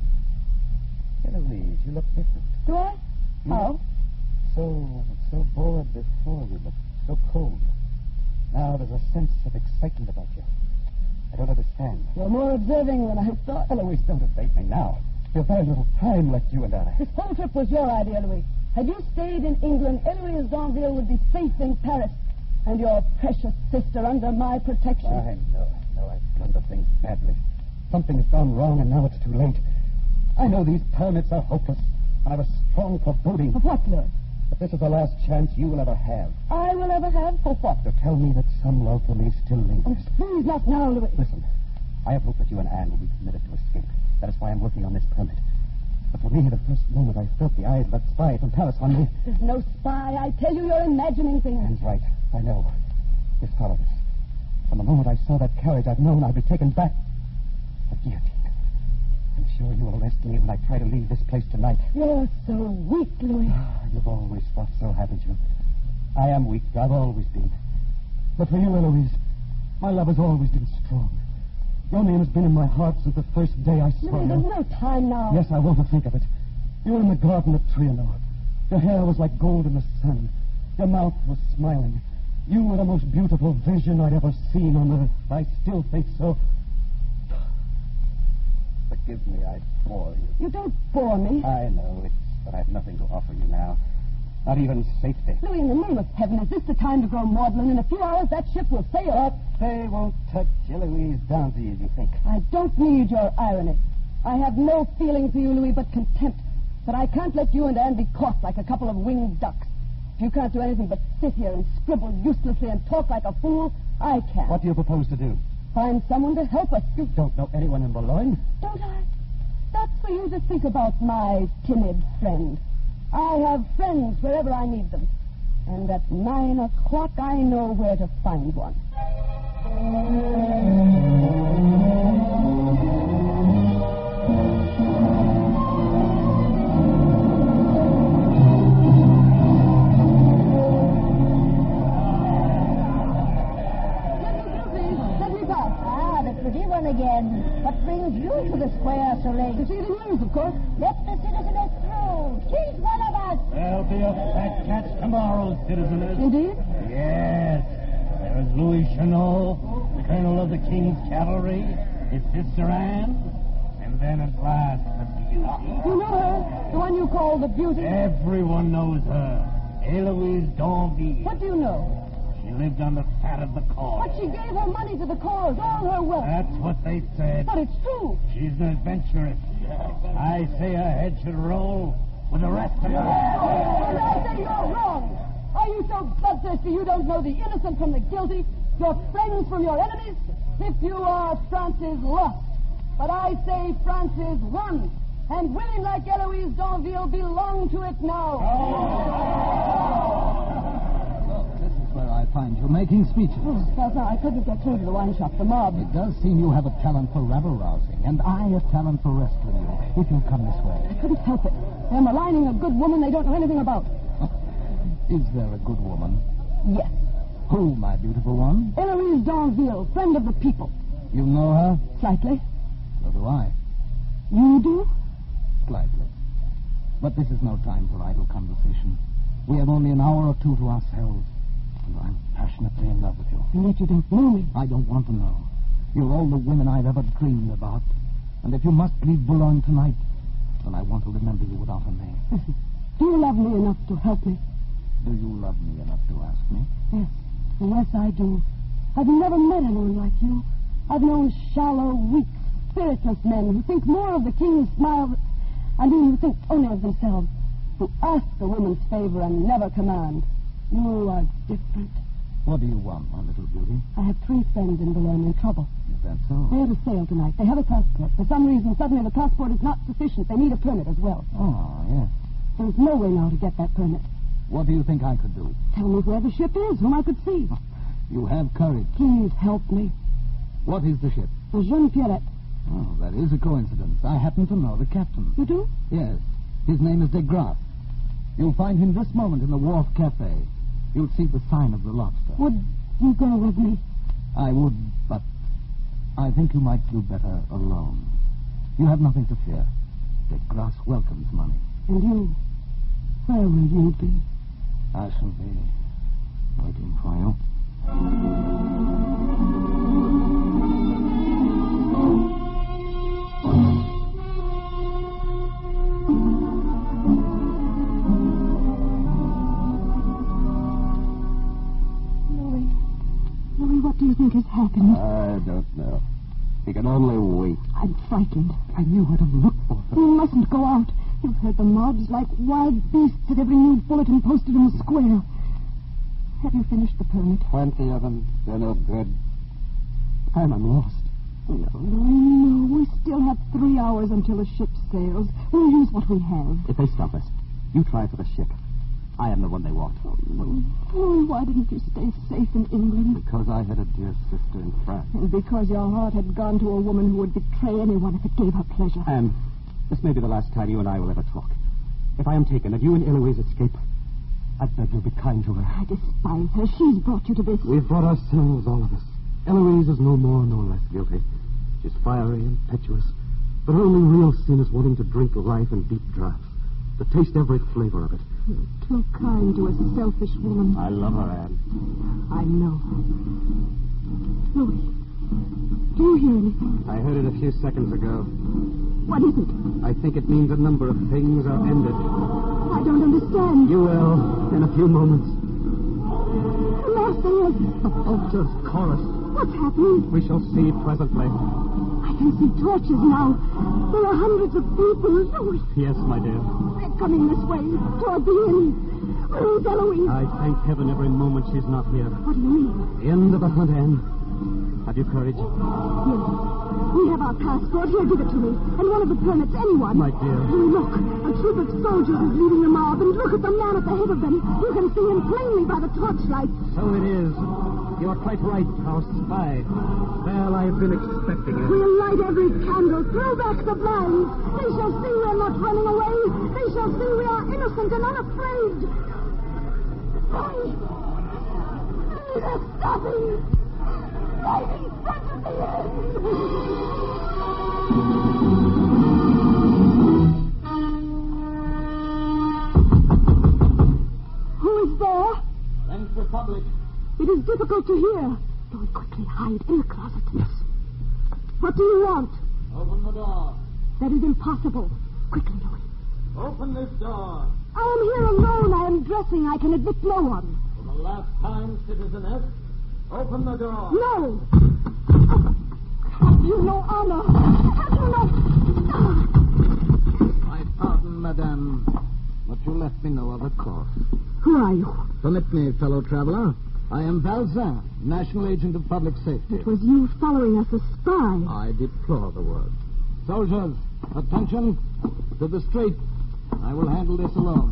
Speaker 9: Eloise, you look different.
Speaker 2: Do I?
Speaker 9: You
Speaker 2: How?
Speaker 9: look so, so bored before you looked, so cold. Now there's a sense of excitement about you. I don't understand.
Speaker 2: You're more observing than I thought.
Speaker 9: Eloise, don't evade me now. There's very little time left, you and I.
Speaker 2: This whole trip was your idea, Louis. Had you stayed in England, Eloise Danville would be safe in Paris, and your precious sister under my protection.
Speaker 9: I know, I know. I've blundered things badly. Something has gone wrong, and now it's too late. I know these permits are hopeless. I have a strong foreboding.
Speaker 2: Of what, Lord?
Speaker 9: That this is the last chance you will ever have.
Speaker 2: I will ever have?
Speaker 9: For what? To tell me that some love for me still lingers.
Speaker 2: Oh, please, not now, Louis.
Speaker 9: Listen, I have hope that you and Anne will be permitted to escape. That is why I'm working on this permit. But for me, the first moment I felt the eyes of that spy from Paris on me...
Speaker 2: There's no spy. I tell you, you're imagining things.
Speaker 9: Anne's right. I know. This followed us. From the moment I saw that carriage, I've known I'd be taken back. The guillotine. I'm sure you will arrest me when I try to leave this place tonight.
Speaker 2: You're so weak, Louis.
Speaker 9: Ah, you've always thought so, haven't you? I am weak. I've always been. But for you, Eloise, my love has always been strong. Your name has been in my heart since the first day I saw
Speaker 2: Louis,
Speaker 9: you.
Speaker 2: there's no time now.
Speaker 9: Yes, I want to think of it. You were in the garden at Trianon. Your hair was like gold in the sun. Your mouth was smiling. You were the most beautiful vision I'd ever seen on earth. I still think so. Forgive me, I bore you.
Speaker 2: You don't bore me.
Speaker 9: I know, it's but I've nothing to offer you now. Not even safety.
Speaker 2: Louis, in the name of heaven, is this the time to grow maudlin? In a few hours, that ship will sail.
Speaker 9: But they won't touch Eloise Downville, you think.
Speaker 2: I don't need your irony. I have no feeling for you, Louis, but contempt. But I can't let you and Anne be caught like a couple of winged ducks. If you can't do anything but sit here and scribble uselessly and talk like a fool, I can.
Speaker 9: What do you propose to do?
Speaker 2: Find someone to help us.
Speaker 9: You don't know anyone in Boulogne?
Speaker 2: Don't I? That's for you to think about, my timid friend. I have friends wherever I need them. And at nine o'clock, I know where to find one.
Speaker 13: Again. What brings you to the square so late?
Speaker 2: To see the news, of course.
Speaker 13: Let the citizeness through. She's one of us.
Speaker 16: There'll be a fat catch tomorrow, citizeness.
Speaker 2: Indeed?
Speaker 16: Yes. There is Louis Chanot, colonel of the King's cavalry, his sister Anne, and then at last the beauty.
Speaker 2: You know her? The one you call the beauty?
Speaker 16: Everyone knows her. Eloise Dombey.
Speaker 2: What do you know?
Speaker 16: She lived on the fat of the cause.
Speaker 2: But she gave her money to the cause, all her wealth.
Speaker 16: That's what they said.
Speaker 2: But it's true.
Speaker 16: She's an adventuress. I say her head should roll with the rest of her.
Speaker 2: And I say you're wrong. Are you so bloodthirsty you don't know the innocent from the guilty, your friends from your enemies? If you are, France is lost. But I say France is won. And women like Eloise Dombey belong to it now.
Speaker 10: Where I find you making speeches.
Speaker 2: Oh, Salazar, I couldn't get through to the wine shop. The mob.
Speaker 10: It does seem you have a talent for rabble-rousing, and I a talent for rescuing you. If you'll come this way.
Speaker 2: I couldn't help it. They're maligning a good woman they don't know anything about.
Speaker 10: Is there a good woman?
Speaker 2: Yes.
Speaker 10: Who, my beautiful one?
Speaker 2: Eloise Dombey, friend of the people.
Speaker 10: You know her?
Speaker 2: Slightly.
Speaker 10: So do I.
Speaker 2: You do?
Speaker 10: Slightly. But this is no time for idle conversation. We have only an hour or two to ourselves. And I'm passionately in love with you.
Speaker 2: And yet you don't know me.
Speaker 10: I don't want to know. You're all the women I've ever dreamed about. And if you must leave Boulogne tonight, then I want to remember you without a name.
Speaker 2: Listen, do you love me enough to help me?
Speaker 10: Do you love me enough to ask me?
Speaker 2: Yes. Yes, I do. I've never met anyone like you. I've known shallow, weak, spiritless men who think more of the king's smile and who think only of themselves, who ask a woman's favor and never command. You are different.
Speaker 10: What do you want, my little beauty?
Speaker 2: I have three friends in Boulogne in trouble.
Speaker 10: Is that so?
Speaker 2: They're to sail tonight. They have a passport. For some reason, suddenly the passport is not sufficient. They need a permit as well.
Speaker 10: Oh, yes.
Speaker 2: There's no way now to get that permit.
Speaker 10: What do you think I could do?
Speaker 2: Tell me where the ship is, whom I could see.
Speaker 10: You have courage.
Speaker 2: Please help me.
Speaker 10: What is the ship?
Speaker 2: The Jeune Pierrette.
Speaker 10: Oh, that is a coincidence. I happen to know the captain.
Speaker 2: You do?
Speaker 10: Yes. His name is de Grasse. You'll find him this moment in the Wharf Cafe. You'll see the sign of the lobster.
Speaker 2: Would you go with me?
Speaker 10: I would, but I think you might do better alone. You have nothing to fear. De Grasse welcomes money.
Speaker 2: And you? Where will you be?
Speaker 10: I shall be waiting for you.
Speaker 2: What do you think has happened?
Speaker 9: I don't know. He can only wait.
Speaker 2: I'm frightened. I knew where to look for them. You mustn't go out. You've heard the mobs like wild beasts at every new bulletin posted in the square. Have you finished the permit?
Speaker 9: Twenty of them. They're no good. I'm lost.
Speaker 2: No, no, no. We still have three hours until the ship sails. We'll use what we have.
Speaker 9: If they stop us, you try for the ship. I am the one they want.
Speaker 2: Oh, Louis. Louis, why didn't you stay safe in England?
Speaker 9: Because I had a dear sister in France.
Speaker 2: And because your heart had gone to a woman who would betray anyone if it gave her pleasure.
Speaker 9: Anne, this may be the last time you and I will ever talk. If I am taken and you and Eloise escape, I beg you'll be kind to her.
Speaker 2: I despise her. She's brought you to this.
Speaker 9: We've brought ourselves, all of us. Eloise is no more nor less guilty. She's fiery, impetuous. But her only real sin is wanting to drink life in deep draughts, to taste every flavor of it.
Speaker 2: You're too kind to a selfish woman.
Speaker 9: I love her, Anne.
Speaker 2: I know. Louis, do you hear anything?
Speaker 9: I heard it a few seconds ago.
Speaker 5: What is it?
Speaker 15: I think it means a number of things are ended.
Speaker 5: I don't understand.
Speaker 15: You will, in a few moments.
Speaker 5: Master is...
Speaker 15: Oh, just chorus.
Speaker 5: What's happening?
Speaker 15: We shall see presently.
Speaker 5: I can see torches now. There are hundreds of people. Louis.
Speaker 15: Yes, my dear.
Speaker 5: They're coming this way, toward the inn. Where's Eloise?
Speaker 15: I thank heaven every moment she's not here.
Speaker 5: What do you mean?
Speaker 15: The end of the hunt, Anne. Have you courage?
Speaker 5: Yes. We have our passport. Here, give it to me. And one of the permits, anyone.
Speaker 15: My dear.
Speaker 5: Louis, look. A troop of soldiers is leading the mob. And look at the man at the head of them. You can see him plainly by the torchlight.
Speaker 15: So it is. You are quite right, our spy. Well, I've been expecting it.
Speaker 5: We'll light every candle. Throw back the blinds. They shall see we're not running away. They shall see we are innocent and unafraid. They're stopping. Right in front of the end. Who is there?
Speaker 16: French Republic.
Speaker 5: It is difficult to hear. Louis, quickly hide in the closet. Yes. What do you want?
Speaker 16: Open the door.
Speaker 5: That is impossible. Quickly, Louis.
Speaker 16: Open this door.
Speaker 5: I am here alone. I am dressing. I can admit no one.
Speaker 16: For the last time, citizeness, open the door.
Speaker 5: No. Have you no honor? Have you no...
Speaker 10: My pardon, madame, but you left me no other course.
Speaker 5: Who are you?
Speaker 10: Permit me, fellow traveler. I am Balzan, National Agent of Public Safety.
Speaker 5: It was you following us, a spy.
Speaker 10: I deplore the word. Soldiers, attention. To the street. I will handle this alone.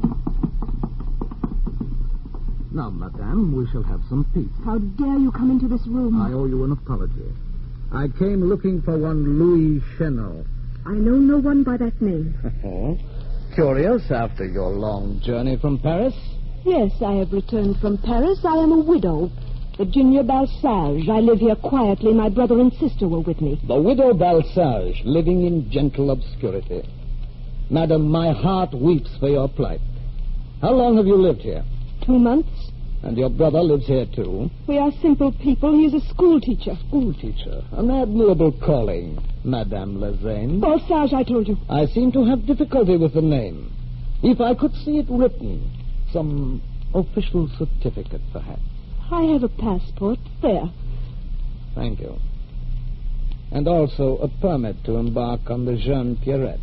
Speaker 10: Now, madame, we shall have some peace.
Speaker 5: How dare you come into this room?
Speaker 10: I owe you an apology. I came looking for one Louis Chenot.
Speaker 2: I know no one by that name.
Speaker 10: Curious after your long journey from Paris?
Speaker 5: Yes, I have returned from Paris. I am a widow. Virginia Balsage. I live here quietly. My brother and sister were with me.
Speaker 10: The widow Balsage, living in gentle obscurity. Madam, my heart weeps for your plight. How long have you lived here?
Speaker 5: Two months.
Speaker 10: And your brother lives here, too?
Speaker 5: We are simple people. He is a school teacher.
Speaker 10: School teacher? An admirable calling, Madame Lazane.
Speaker 5: Balsage, I told you.
Speaker 10: I seem to have difficulty with the name. If I could see it written, some official certificate, perhaps.
Speaker 5: I have a passport. There.
Speaker 10: Thank you. And also a permit to embark on the Jeune Pierrette.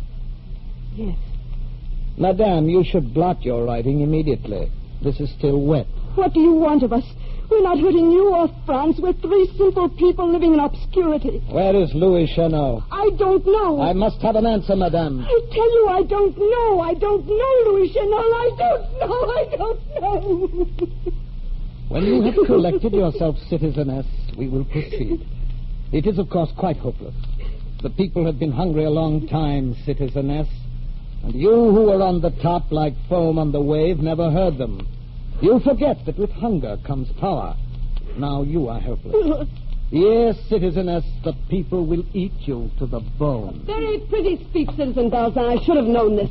Speaker 5: Yes.
Speaker 10: Madame, you should blot your writing immediately. This is still wet.
Speaker 5: What do you want of us? We're not hurting you or France. We're three simple people living in obscurity.
Speaker 10: Where is Louis Chenot?
Speaker 5: I don't know.
Speaker 10: I must have an answer, madame.
Speaker 5: I tell you, I don't know. I don't know, Louis Chenot. I don't know. I don't know.
Speaker 10: When you have collected yourself, citizeness, we will proceed. It is, of course, quite hopeless. The people have been hungry a long time, citizeness. And you who were on the top like foam on the wave never heard them. You forget that with hunger comes power. Now you are helpless. Yes, citizeness, the people will eat you to the bone.
Speaker 2: Very pretty speech, Citizen Balzan. I should have known this.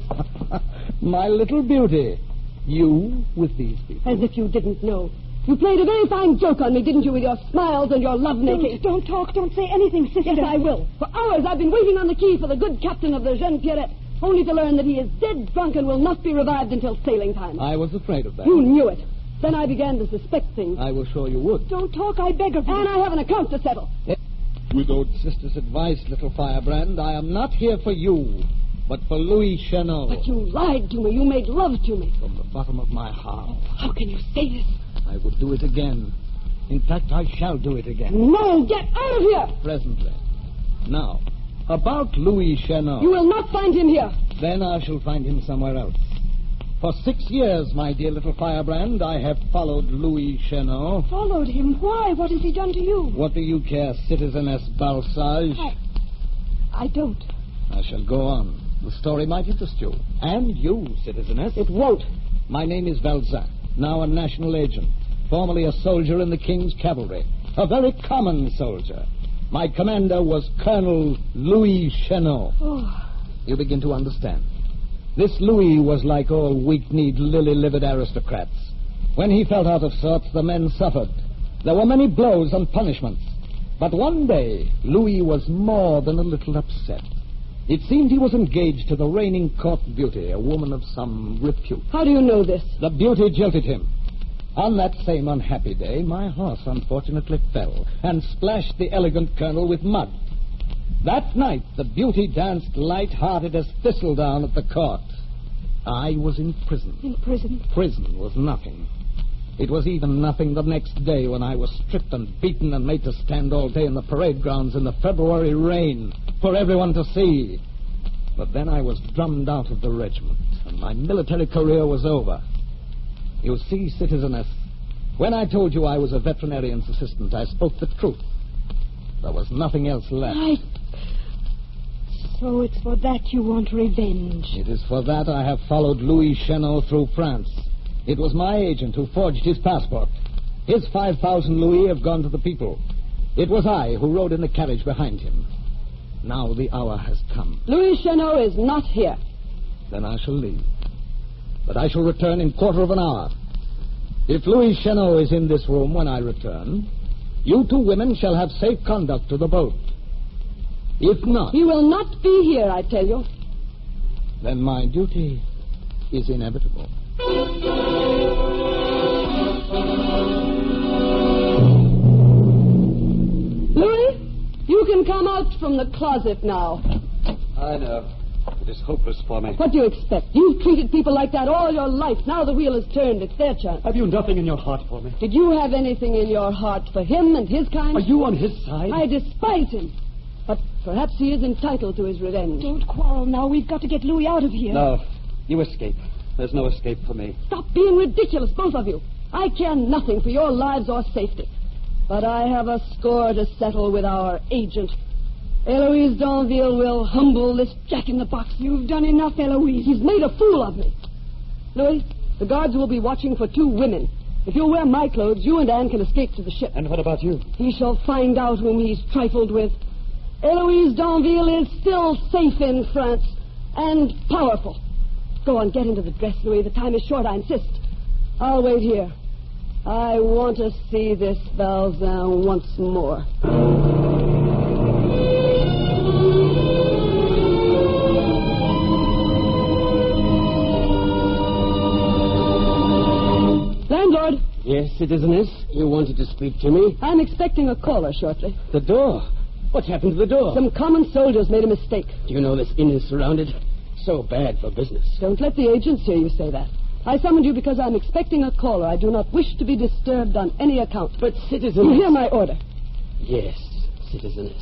Speaker 10: My little beauty. You with these people.
Speaker 2: As if you didn't know. You played a very fine joke on me, didn't you, with your smiles and your lovemaking?
Speaker 5: Don't, don't talk. Don't say anything, sister.
Speaker 2: Yes, I will. For hours I've been waiting on the quay for the good captain of the Jeune Pierrette, only to learn that he is dead drunk and will not be revived until sailing time.
Speaker 10: I was afraid of that.
Speaker 2: You knew it. Then I began to suspect things.
Speaker 10: I was sure you would.
Speaker 5: Don't talk, I beg of you.
Speaker 2: And I have an account to settle.
Speaker 10: Widowed sister's advice, little firebrand. I am not here for you, but for Louis Chenot.
Speaker 2: But you lied to me. You made love to me.
Speaker 10: From the bottom of my heart.
Speaker 2: How can you say this?
Speaker 10: I would do it again. In fact, I shall do it again.
Speaker 2: No, get out of here!
Speaker 10: Presently. Now, about Louis Chenot.
Speaker 2: You will not find him here.
Speaker 10: Then I shall find him somewhere else. For six years, my dear little firebrand, I have followed Louis Chenot.
Speaker 5: Followed him? Why? What has he done to you?
Speaker 10: What do you care, citizeness Balsage?
Speaker 5: I... I don't.
Speaker 10: I shall go on. The story might interest you. And you, citizeness.
Speaker 2: It won't.
Speaker 10: My name is Balzac, now a national agent, formerly a soldier in the King's cavalry. A very common soldier. My commander was Colonel Louis Chenot.
Speaker 5: Oh.
Speaker 10: You begin to understand. This Louis was like all weak-kneed, lily-livered aristocrats. When he felt out of sorts, the men suffered. There were many blows and punishments. But one day, Louis was more than a little upset. It seemed he was engaged to the reigning court beauty, a woman of some repute.
Speaker 2: How do you know this?
Speaker 10: The beauty jilted him. On that same unhappy day, my horse unfortunately fell and splashed the elegant colonel with mud. That night, the beauty danced light-hearted as thistledown at the court. I was in prison.
Speaker 5: In prison?
Speaker 10: Prison was nothing. It was even nothing the next day when I was stripped and beaten and made to stand all day in the parade grounds in the February rain for everyone to see. But then I was drummed out of the regiment, and my military career was over. You see, citizeness, when I told you I was a veterinarian's assistant, I spoke the truth. There was nothing else left.
Speaker 5: I... So it's for that you want revenge.
Speaker 10: It is for that I have followed Louis Chenot through France. It was my agent who forged his passport. His five thousand louis have gone to the people. It was I who rode in the carriage behind him. Now the hour has come.
Speaker 2: Louis Chenot is not here.
Speaker 10: Then I shall leave. But I shall return in quarter of an hour. If Louis Chenot is in this room when I return, you two women shall have safe conduct to the boat. If not...
Speaker 2: He will not be here, I tell you.
Speaker 10: Then my duty is inevitable.
Speaker 2: Louis, you can come out from the closet now.
Speaker 15: I know. It is hopeless for me.
Speaker 2: What do you expect? You've treated people like that all your life. Now the wheel has turned. It's their chance.
Speaker 15: Have you nothing in your heart for me?
Speaker 2: Did you have anything in your heart for him and his kind?
Speaker 15: Are you on his side?
Speaker 2: I despise him. But perhaps he is entitled to his revenge.
Speaker 5: Don't quarrel now. We've got to get Louis out of here.
Speaker 15: No. You escape. There's no escape for me.
Speaker 2: Stop being ridiculous, both of you. I care nothing for your lives or safety. But I have a score to settle with our agent. Eloise Danville will humble this jack-in-the-box.
Speaker 5: You've done enough, Eloise.
Speaker 2: He's made a fool of me. Louis, the guards will be watching for two women. If you'll wear my clothes, you and Anne can escape to the ship.
Speaker 15: And what about you?
Speaker 2: He shall find out whom he's trifled with. Eloise Danville is still safe in France and powerful. Go on, get into the dress, Louis. The time is short, I insist. I'll wait here. I want to see this Balzan once more. Landlord.
Speaker 12: Yes, citizeness? You wanted to speak to me?
Speaker 2: I'm expecting a caller shortly.
Speaker 12: The door? What's happened to the door?
Speaker 2: Some common soldiers made a mistake.
Speaker 12: Do you know this inn is surrounded? So bad for business.
Speaker 2: Don't let the agents hear you say that. I summoned you because I'm expecting a caller. I do not wish to be disturbed on any account.
Speaker 12: But, citizeness...
Speaker 2: You hear my order.
Speaker 12: Yes, citizeness.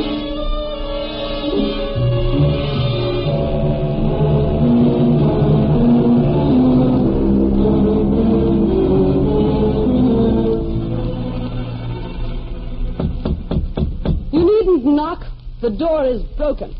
Speaker 2: You needn't knock. The door is broken.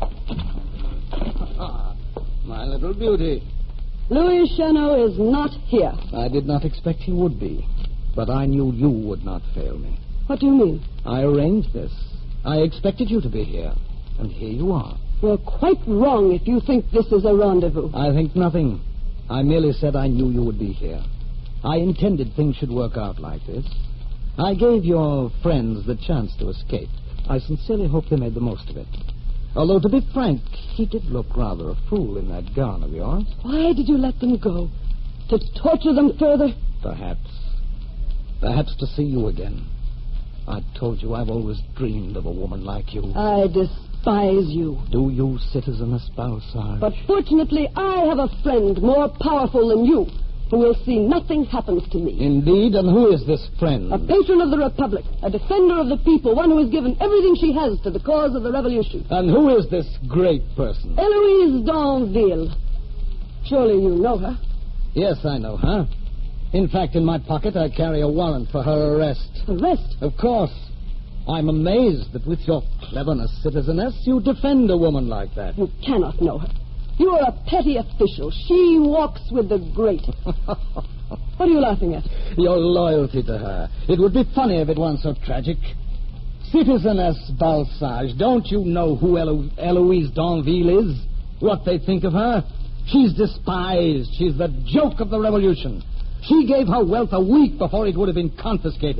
Speaker 10: My little beauty.
Speaker 2: Louis Chenot is not here.
Speaker 10: I did not expect he would be, but I knew you would not fail me.
Speaker 2: What do you mean?
Speaker 10: I arranged this. I expected you to be here, and here you are.
Speaker 2: You're quite wrong if you think this is a rendezvous.
Speaker 10: I think nothing. I merely said I knew you would be here. I intended things should work out like this. I gave your friends the chance to escape. I sincerely hope they made the most of it. Although, to be frank, he did look rather a fool in that gown of yours.
Speaker 2: Why did you let them go? To torture them further?
Speaker 10: Perhaps. Perhaps to see you again. I told you I've always dreamed of a woman like you.
Speaker 2: I despise you.
Speaker 10: Do you, Citizeness Balsage?
Speaker 2: But fortunately, I have a friend more powerful than you, who will see nothing happens to me.
Speaker 10: Indeed, and who is this friend?
Speaker 2: A patron of the Republic, a defender of the people, one who has given everything she has to the cause of the Revolution.
Speaker 10: And who is this great person?
Speaker 2: Eloise Danville. Surely you know her.
Speaker 10: Yes, I know her. In fact, in my pocket, I carry a warrant for her arrest.
Speaker 2: Arrest?
Speaker 10: Of course. I'm amazed that with your cleverness, citizeness, you defend a woman like that.
Speaker 2: You cannot know her. You are a petty official. She walks with the great. What are you laughing at?
Speaker 10: Your loyalty to her. It would be funny if it weren't so tragic. Citizeness Balsage, don't you know who Elo- Eloise Danville is? What they think of her? She's despised. She's the joke of the Revolution. She gave her wealth a week before it would have been confiscated.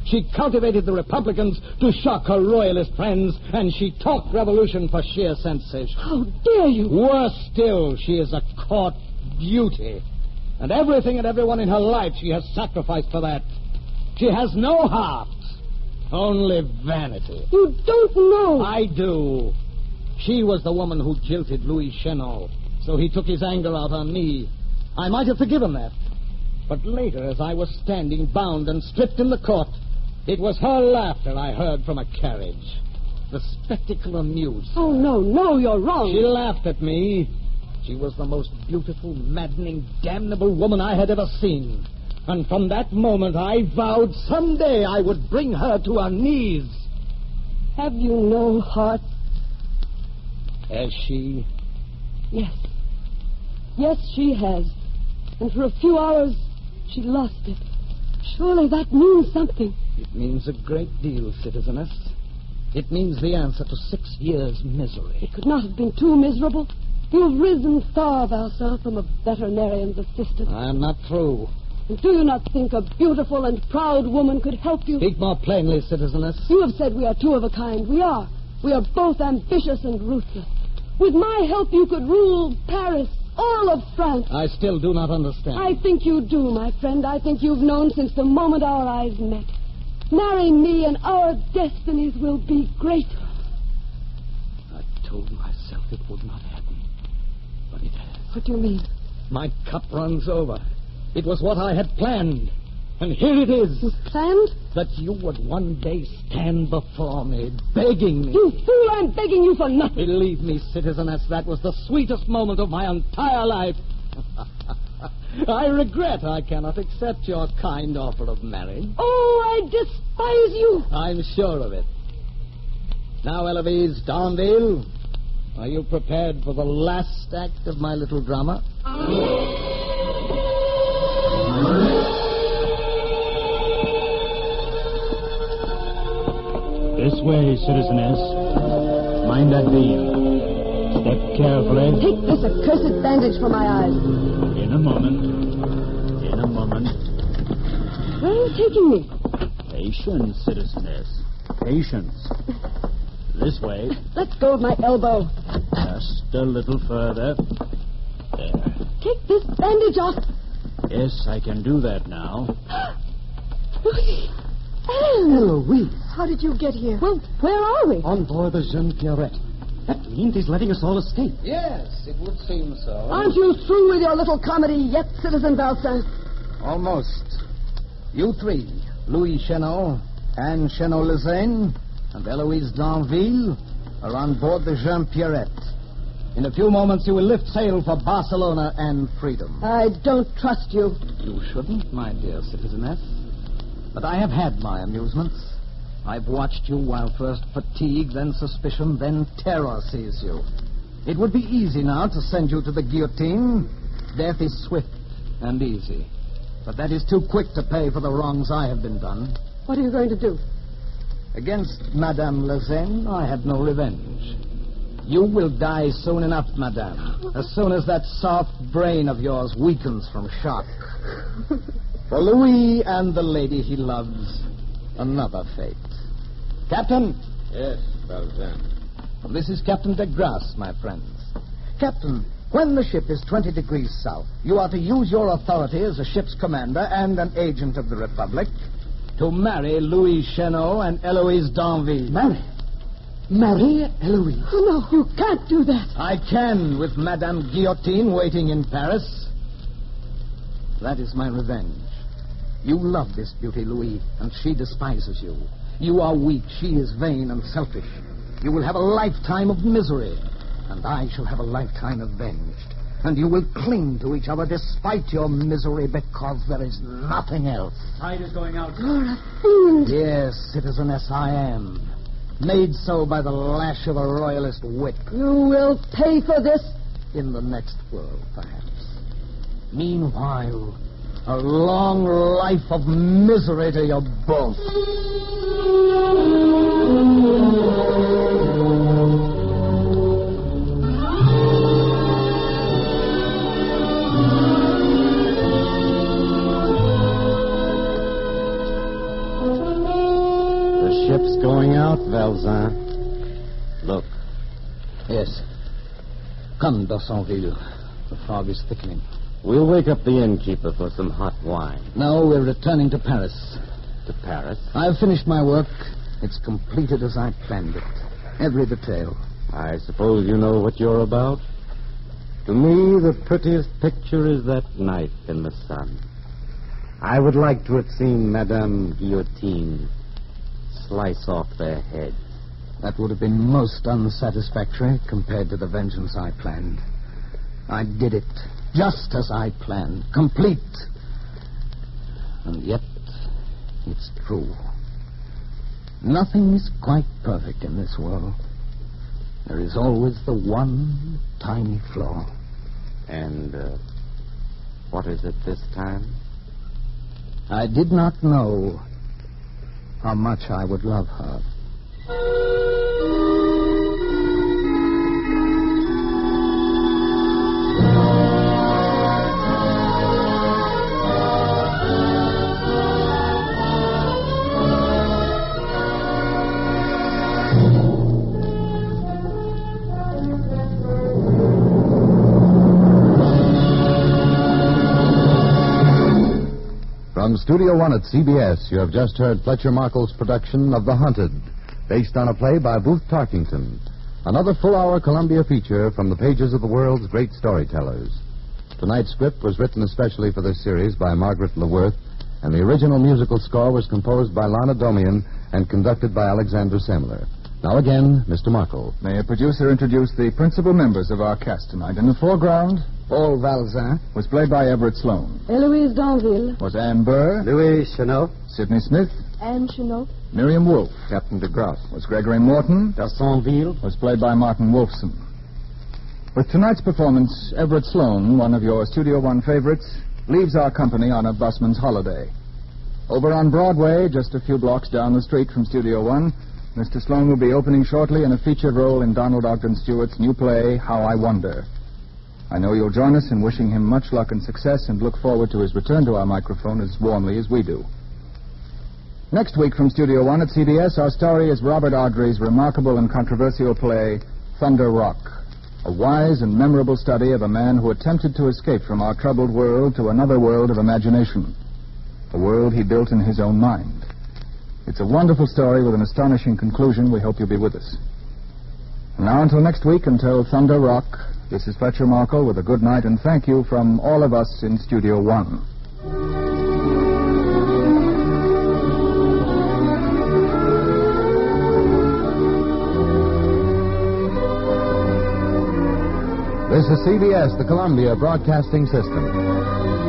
Speaker 10: She cultivated the Republicans to shock her royalist friends, and she talked revolution for sheer sensation.
Speaker 5: How dare you?
Speaker 10: Worse still, she is a court beauty. And everything and everyone in her life she has sacrificed for that. She has no heart, only vanity.
Speaker 5: You don't know.
Speaker 10: I do. She was the woman who jilted Louis Chenot, so he took his anger out on me. I might have forgiven that. But later, as I was standing bound and stripped in the court, it was her laughter I heard from a carriage. The spectacle amused her.
Speaker 5: Oh, no, no, you're wrong.
Speaker 10: She laughed at me. She was the most beautiful, maddening, damnable woman I had ever seen. And from that moment, I vowed someday I would bring her to her knees.
Speaker 5: Have you no heart?
Speaker 10: Has she?
Speaker 5: Yes. Yes, she has. And for a few hours, she lost it. Surely that means something.
Speaker 10: It means a great deal, citizeness. It means the answer to six years' misery.
Speaker 5: It could not have been too miserable. You've risen far, Valsin, from a veterinarian's assistant.
Speaker 10: I'm not through.
Speaker 5: And do you not think a beautiful and proud woman could help you?
Speaker 10: Speak more plainly, citizeness.
Speaker 5: You have said we are two of a kind. We are. We are both ambitious and ruthless. With my help, you could rule Paris, all of France.
Speaker 10: I still do not understand.
Speaker 5: I think you do, my friend. I think you've known since the moment our eyes met. Marry me and our destinies will be great.
Speaker 10: I told myself it would not happen, but it has.
Speaker 5: What do you mean?
Speaker 10: My cup runs over. It was what I had planned. And here it is.
Speaker 5: You planned?
Speaker 10: That you would one day stand before me, begging me.
Speaker 5: You fool, I'm begging you for nothing.
Speaker 10: Believe me, citizeness, that was the sweetest moment of my entire life. I regret I cannot accept your kind offer of marriage.
Speaker 5: Oh, I despise you.
Speaker 10: I'm sure of it. Now, Eloise Darnville, are you prepared for the last act of my little drama?
Speaker 3: This way, citizeness. Mind that beam. Step carefully.
Speaker 5: Take this accursed bandage from my eyes.
Speaker 3: In a moment. In a moment.
Speaker 5: Where are you taking me?
Speaker 3: Patience, citizeness. Patience. This way.
Speaker 5: Let go of my elbow.
Speaker 3: Just a little further. There.
Speaker 5: Take this bandage off.
Speaker 3: Yes, I can do that now.
Speaker 5: Louis. Anne.
Speaker 15: Eloise.
Speaker 5: How did you get here? Well, where are we?
Speaker 15: On board the Jeune Pierrette. That means he's letting us all escape.
Speaker 10: Yes, it would seem so.
Speaker 5: Aren't you through with your little comedy yet, Citizen Valsin?
Speaker 10: Almost. You three, Louis Chenot, Anne Chenot-Lezaine, and Eloise Darnville, are on board the Jeune Pierrette. In a few moments, you will lift sail for Barcelona and freedom.
Speaker 5: I don't trust you.
Speaker 10: You shouldn't, my dear citizeness. But I have had my amusements. I've watched you while first fatigue, then suspicion, then terror seized you. It would be easy now to send you to the guillotine. Death is swift and easy. But that is too quick to pay for the wrongs I have been done.
Speaker 5: What are you going to do?
Speaker 10: Against Madame Lezaine, I have no revenge. You will die soon enough, Madame, as soon as that soft brain of yours weakens from shock. For Louis and the lady he loves, another fate. Captain?
Speaker 11: Yes, Valjean.
Speaker 10: This is Captain de Grasse, my friends. Captain, when the ship is twenty degrees south, you are to use your authority as a ship's commander and an agent of the Republic to marry Louis Chenot and Eloise Darnville.
Speaker 15: Marry? Marry Eloise?
Speaker 5: Oh, no, you can't do that.
Speaker 10: I can, with Madame Guillotine waiting in Paris. That is my revenge. You love this beauty, Louis, and she despises you. You are weak, she is vain and selfish. You will have a lifetime of misery, and I shall have a lifetime avenged. And you will cling to each other despite your misery because there is nothing else.
Speaker 3: Tide is going out.
Speaker 5: You're a fiend.
Speaker 10: Yes, citizeness, I am. Made so by the lash of a royalist whip.
Speaker 5: You will pay for this.
Speaker 10: In the next world, perhaps. Meanwhile, a long life of misery to you both.
Speaker 8: Balzan. Look.
Speaker 10: Yes. Come, d'Arsonville. The fog is thickening.
Speaker 8: We'll wake up the innkeeper for some hot wine.
Speaker 10: No, we're returning to Paris.
Speaker 8: To Paris?
Speaker 10: I've finished my work. It's completed as I planned it. Every detail.
Speaker 8: I suppose you know what you're about? To me, the prettiest picture is that knife in the sun. I would like to have seen Madame Guillotine slice off their heads.
Speaker 10: That would have been most unsatisfactory compared to the vengeance I planned. I did it just as I planned, complete. And yet, it's true. Nothing is quite perfect in this world. There is always the one tiny flaw.
Speaker 8: And uh, what is it this time?
Speaker 10: I did not know how much I would love her.
Speaker 1: From Studio One at C B S, you have just heard Fletcher Markle's production of The Hunted, based on a play by Booth Tarkington. Another full-hour Columbia feature from the pages of the world's great storytellers. Tonight's script was written especially for this series by Margaret LeWirth, and the original musical score was composed by Lana Domian and conducted by Alexander Semler. Now again, Mister Markle.
Speaker 4: May a producer introduce the principal members of our cast tonight? In the foreground,
Speaker 10: Paul Valzin
Speaker 4: was played by Everett Sloane.
Speaker 2: Eloise Danville.
Speaker 4: Was Anne Burr.
Speaker 15: Louis Chanel.
Speaker 4: Sidney Smith.
Speaker 5: Anne Chenot.
Speaker 4: Miriam Wolfe.
Speaker 15: Captain de Grasse.
Speaker 4: Was Gregory Morton.
Speaker 15: D'Arsonville.
Speaker 4: Was played by Martin Wolfson. With tonight's performance, Everett Sloane, one of your Studio One favorites, leaves our company on a busman's holiday. Over on Broadway, just a few blocks down the street from Studio One, Mister Sloane will be opening shortly in a featured role in Donald Ogden Stewart's new play, How I Wonder. I know you'll join us in wishing him much luck and success and look forward to his return to our microphone as warmly as we do. Next week from Studio One at C B S, our story is Robert Ardrey's remarkable and controversial play, Thunder Rock, a wise and memorable study of a man who attempted to escape from our troubled world to another world of imagination, a world he built in his own mind. It's a wonderful story with an astonishing conclusion. We hope you'll be with us. And now until next week, until Thunder Rock, this is Fletcher Markle with a good night and thank you from all of us in Studio One.
Speaker 1: This is C B S, the Columbia Broadcasting System.